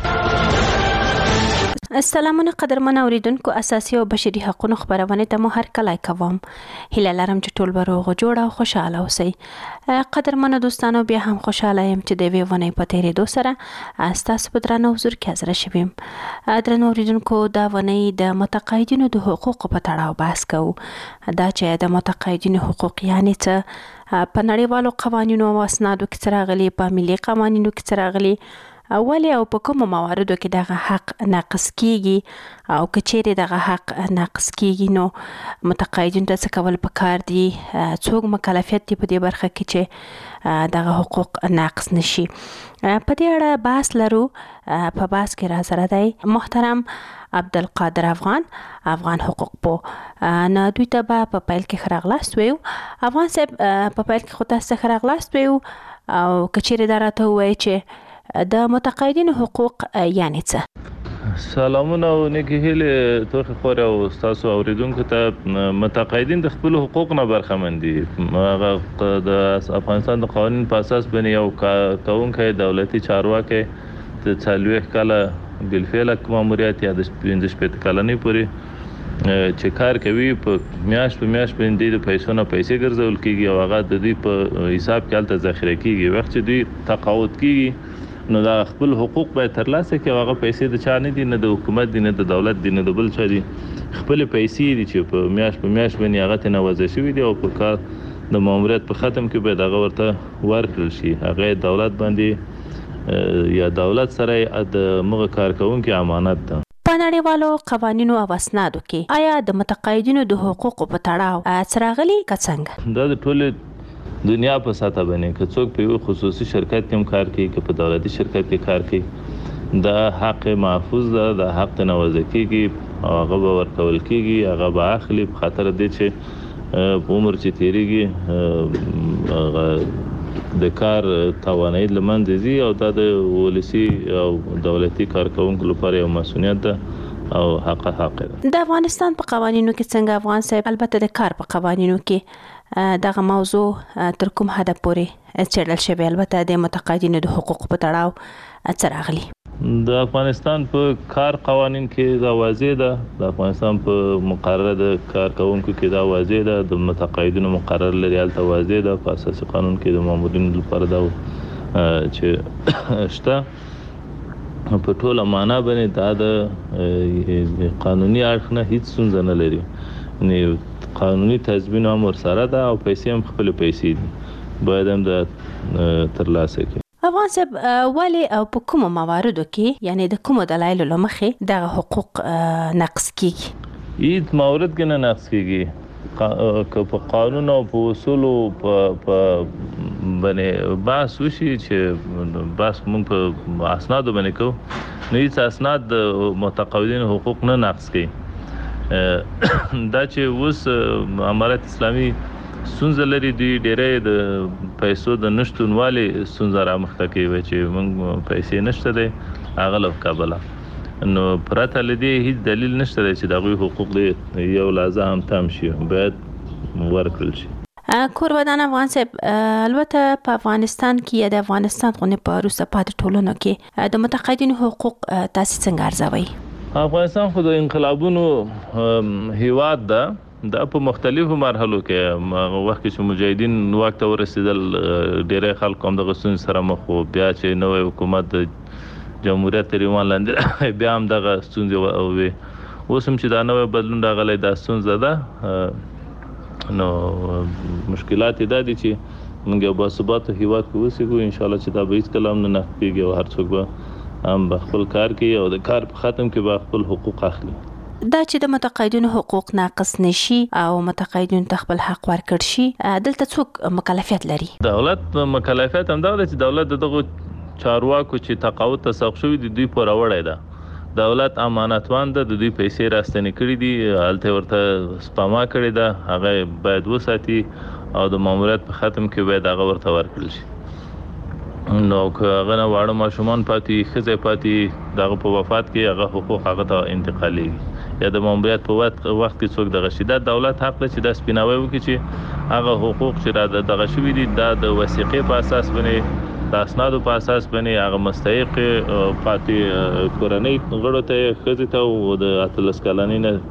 السلامونه قدرمن اوریدونکو، اساسي او بشري حقوقو خبرونه ته مو هر کله کوم. هیله لرم چې ټول به روغ جوړ او خوشاله اوسئ. قدرمن دوستانو، بیا هم خوشاله یم چې د ویونې په تیرېدو سره تاسو په درنو حضور کې حاضر شوم. درنو اوریدونکو، دا ونې د متقاعدینو د حقوقو په تړاو بحث کوو. دا چې د متقاعدینو حقوق یعنی څه، په نړیوالو قوانینو او اسنادو کې څه راغلي، په ملي قوانینو کې څه راغلي، اولی او په کومو مواردو کې دغه حق ناقص کیږي او کچېرې دغه حق ناقص کیږي نو متقاعدینو ته څه کول پکار دي، څوک مکلفیت دي په دې برخه کې چې دغه حقوق ناقص نشي. په دې اړه بحث لرو. په بحث کې را سره دی محترم عبدالقادر افغان حقوق پو. نه دوی ته به په پیل کې خراغلاست ویو. افغان صاحب، په پیل کې خو تاسو خراغلاست ویو او کچېرې دا راته ووایي چې د متقاعدینو حقوق یعنی څه. سلامونه او نیکی هیله توخه خور او تاسو اوریدونکو ته. متقاعدین د خپل حقوق نه برخمن دي. هغه د افغانستان د قوانین په اساس باندې یو کونکي دولتي چارواکي د 40 کاله بالفعل ماموریت یا د 15 کلنې پورې چې کار کوي په میاش باندې د پیسو نه پیسې ګرځول کیږي او هغه د دې په حساب کې الته ذخیره کیږي. وخت چې دوی تقاعد کیږي نو دا خپل حقوق به ترلاسه کوي. هغه پیسې د چا نه دي، نه د حکومت دي، نه د دولت دي، نه د بل چا دي. خپل پیسې دي چې په میاش باندې هغه ته نوازه شوی دي او په کار د ماموریت په ختم کې به دغه ورته ورکړل شي. هغه دولت باندې یا دولت سره د مغه کارکونکو امانت ده. په نړیوالو قوانینو او اسنادو کې آیا د متقاعدینو د حقوقو په تړاو څراغلي کڅنګ دا د ټول دنیا په ساته باندې که څوک په یو خصوصي شرکت کې کار کوي که په دولتي شرکت کې کار کوي، دا حق محفوظ ده، د حق نوازه کیږي او هغه به ورکول کیږي، هغه به اخلي په خاطر دې چې په عمر چې تیریږي هغه د کار توانایي لمنځه ځي او دا د ولسی او دولتي کارکونکو لپاره یو مسؤلیت ده او حق ده. د افغانستان په قوانینو کې څنګه افغان صاحب، البته د کار په قوانینو کې دغه موضوع تر کوم حد پورې چیرل شوی، البته د متقاعدینو د حقوقو په تړاو څه راغلي؟ د افغانستان په کار قوانین کې دا واضح ده، د افغانستان په مقرره د کارکونکو کې دا واضح ده، د متقاعدینو مقرر لري هلته واضح ده، په اساسي قانون کې د مامورینو لپاره دا چې شته. په ټوله معنا باندې دا د قانوني اړخ نه هیڅ ستونزه نه لري. قانوني تضمین هم ورسره ده او پیسې هم خپل پیسې دي، باید هم د ترلاسه کړي. افغان صاحب، ولی او په کومو مواردو کې یعنی د کومو دلایلو له مخې دغه حقوق نقص کیږي؟ هیڅ مورد کې نه نقص کیږي. که په قانون او په اصولو په باندې بحث وشي چې بحث موږ په اسنادو باندې کوو، نو هیڅ اسناد د متقاعدینو حقوق نه نقص کوي. دا چې اوس امارت اسلامي ستونزه لري، دوی ډېری د پیسو د نشتونوالي ستونزه رامخته کوي چې موږ پیسې نشته دی، هغه له کابل نو پرته لدی هیڅ دلیل نشته چې دغه حقوق دی یو لازم تام شي باید ورکړل شي. کوربدان افغان صاحب البته په افغانستان کې یا د افغانستان غونې په وروسته پاتې ټولنو کې د متقاعدینو حقوق تاسو څنګه ارزوي؟ افغانستان خو د انقلابونو هیواد ده د په مختلفو مرحلو کې وخت چې مجاهدین واک ته ورسېدل ډېری خلک هم د غسون سره مخ وو بیا چې نوې حکومت د جمهوریت ریوان لاندې بیا هم دغه ستونزې وې اوس هم چې دا نوې بدلون راغلی دا ستونزه ده نو مشکلات دا دي چې موږ یو باثباته هیواد کې اوسېږو ان شاء الله چې دا به هیڅکله هم نه کېږي او هر څوک به هم به خپل کار کوي او د کار په ختم کې به خپل حقوق اخلي. دا چې د متقاعدینو حقوق ناقص نشي او متقاعدینو ته خپل حق ورکړ شي دلته څوک مکلفیت لري؟ دولت مکلفیت هم دا ده چې دولت دغه چارواکو چې تقاعد ته ساق شوي دي دوی پوره وړی ده دولت امانتوان ده د دوی پیسې راستنې کړي دي هلته ورته سپما کړې ده هغه باید وساتي او د ماموریت په ختم کې باید هغه ورته ورکړل شي نو که هغه نه واړه ماشومان پاتې ښځې پاتې دغه په وفات کې هغه حقوق هغه ته انتقالېږي یا د ماموریت په وخت کې څوک دغه شي دا دولت حق ده چې دا سپیناوی وکړي چې هغه حقوق چې را دغه شوي دي دا د وثیقې په اساس باندې د اسنادو په اساس باندې هغه مستحق پاتې کورنۍ غړو ته ښځې ته او د 18 کلنۍ نه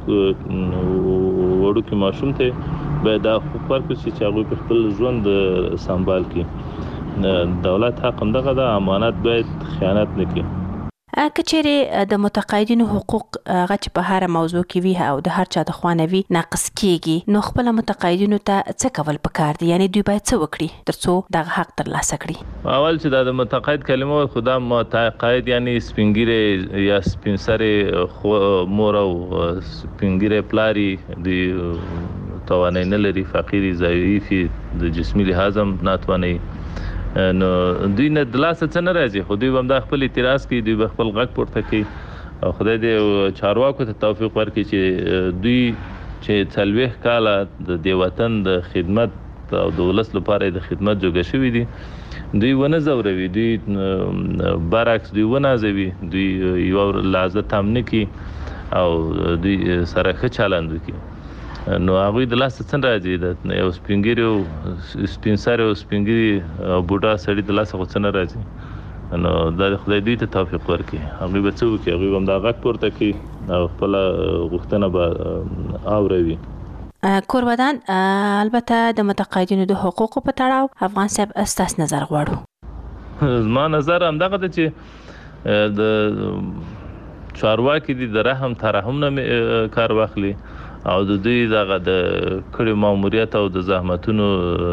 وړوکي ماشوم ته باید دا حقوق ورکړي چې هغوی په خپل ژوند سنبال کړي دولت حق همدغه ده امانت باید خیانت نه کړي. که چیرې د متقاعدینو حقوق هغه چې په هر موضوع کې وي او د هر چا د خوا نه وي ناقص کیږي نو خپل متقاعدینو ته څه کول پکار دي یعنی دوی باید څه وکړي ترڅو دغه حق ترلاسه کړي؟ اول چې د متقاعد کلمه خدا متقاعد یعنی سپینګیره یا سپینسره مور او سپینګیره پلاری دی توانای نه لري فقيري ضعیفي د جسمي لحاظ هم ناتواني نو دوی نه دلاسه څه نه راځي خو دوی هم د خپل اعتراض کوي دوی خپل غږ پورته کوي او خدای دې چارواکو ته توفیق ورکړي چې دوی چې 40 کاله د دې وطن د خدمت او د ولس لپاره د خدمت جوګه شوي دي دوی ونه زوروي دوی برعکس دوی ونه زوي دوی یو لازم تامن کی او دوی سره ښه چلند کوي نو هغه د لاس څنګه راځي د یو سپینسره او سپینګری بوډا سړی د لاس څنګه راځي نو د خدای دې ته توفیق ورکړي هغه به څه وکړي هغه هم دا غږ پورته کوي او خپل غوښتنه به اوروي. کوربدان البته د متقاعدینو د حقوقو په تړاو افغان صاحب استاس نظر غواړو. ما نظر هم دغه چې د چارواکي د رحم ترحم نه کار واخلي او د دوی دغه د کړي ماموریت او د زحمتونو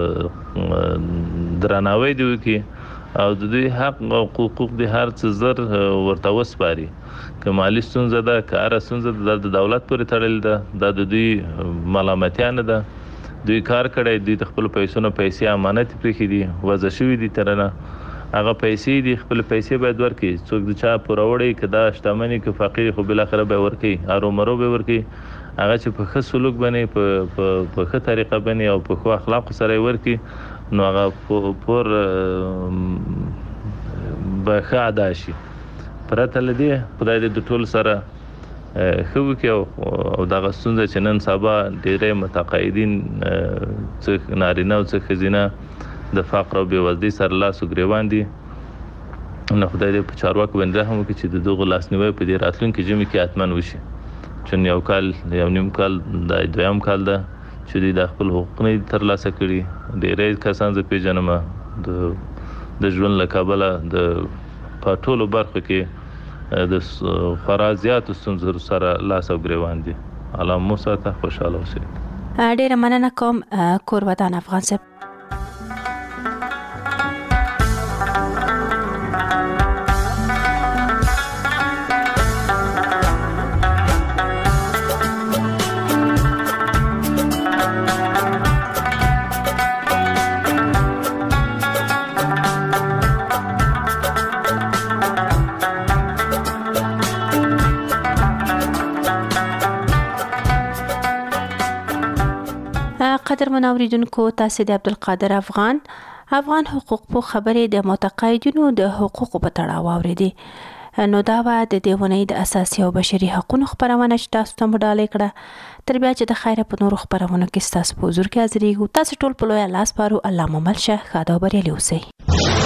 درناوی دی وکي او د دوی حق او حقوق د هر څه زر ورته وسپاري که مالی ستونزه ده که هر ستونزه ده د دولت پورې تړلې ده د دوی ملامتیا نه ده دوی کار کړی دوی د خپل پیسې امانت پرېښي دي وضع شوي دي ترنه هغه پیسې دي خپل پیسې باید ورکړي څوک د چا پوروړی که دا شتمني که فقیر خو بالاخره به ورکړي ارومرو به ورکړي هغه چې په ښه سلوک باندې په ښه طریقه باندې او په ښو اخلاقو سره ورکړي نو هغه پور به ښه ادا شي پرته له دې خدای دې د ټول سره ښه وکړي او دغه ستونزه چې نن سبا ډېری متقاعدین څه نارینه او څه ښځینه د فقر او بېوزلۍ سره لاس و ګرېوان دي نو خدای دې په چارواکو باندې رحم وکړي چې د دغو لاسنیوی په دې راتلونکي ژمي کې حتما وشي چون یو کال یو نیم کال د دویم کال ده چې دوی د خپل حقوق نه ترلاسه کړي ډېری کسان زه پیژنم د ژوند له کبله د په ټولو برخو کې د خورا زیاتو ستونزو سره لاس او ګرېوان دي الله مو ساته خوشحاله اوسئ. ډېره مننه کوم کوربدان افغان صاحب. قدرمن اوریدونکو تاسو د عبدالقادر افغان حقوق په خبرې د متقاعدینو د حقوقو په تړاو اوریدي. نو دا و د دې ونې د اساسي او بشري حقوقو خبرونه چې تاسو ته مډاله کړه تر بیا چې د خیره په نورو خبرونه کې تاسو په حضور کې حاضرېږو. تاسو ټول په لوی لاس پارو. الله مو مل شه. خاطر بریالي اوسئ.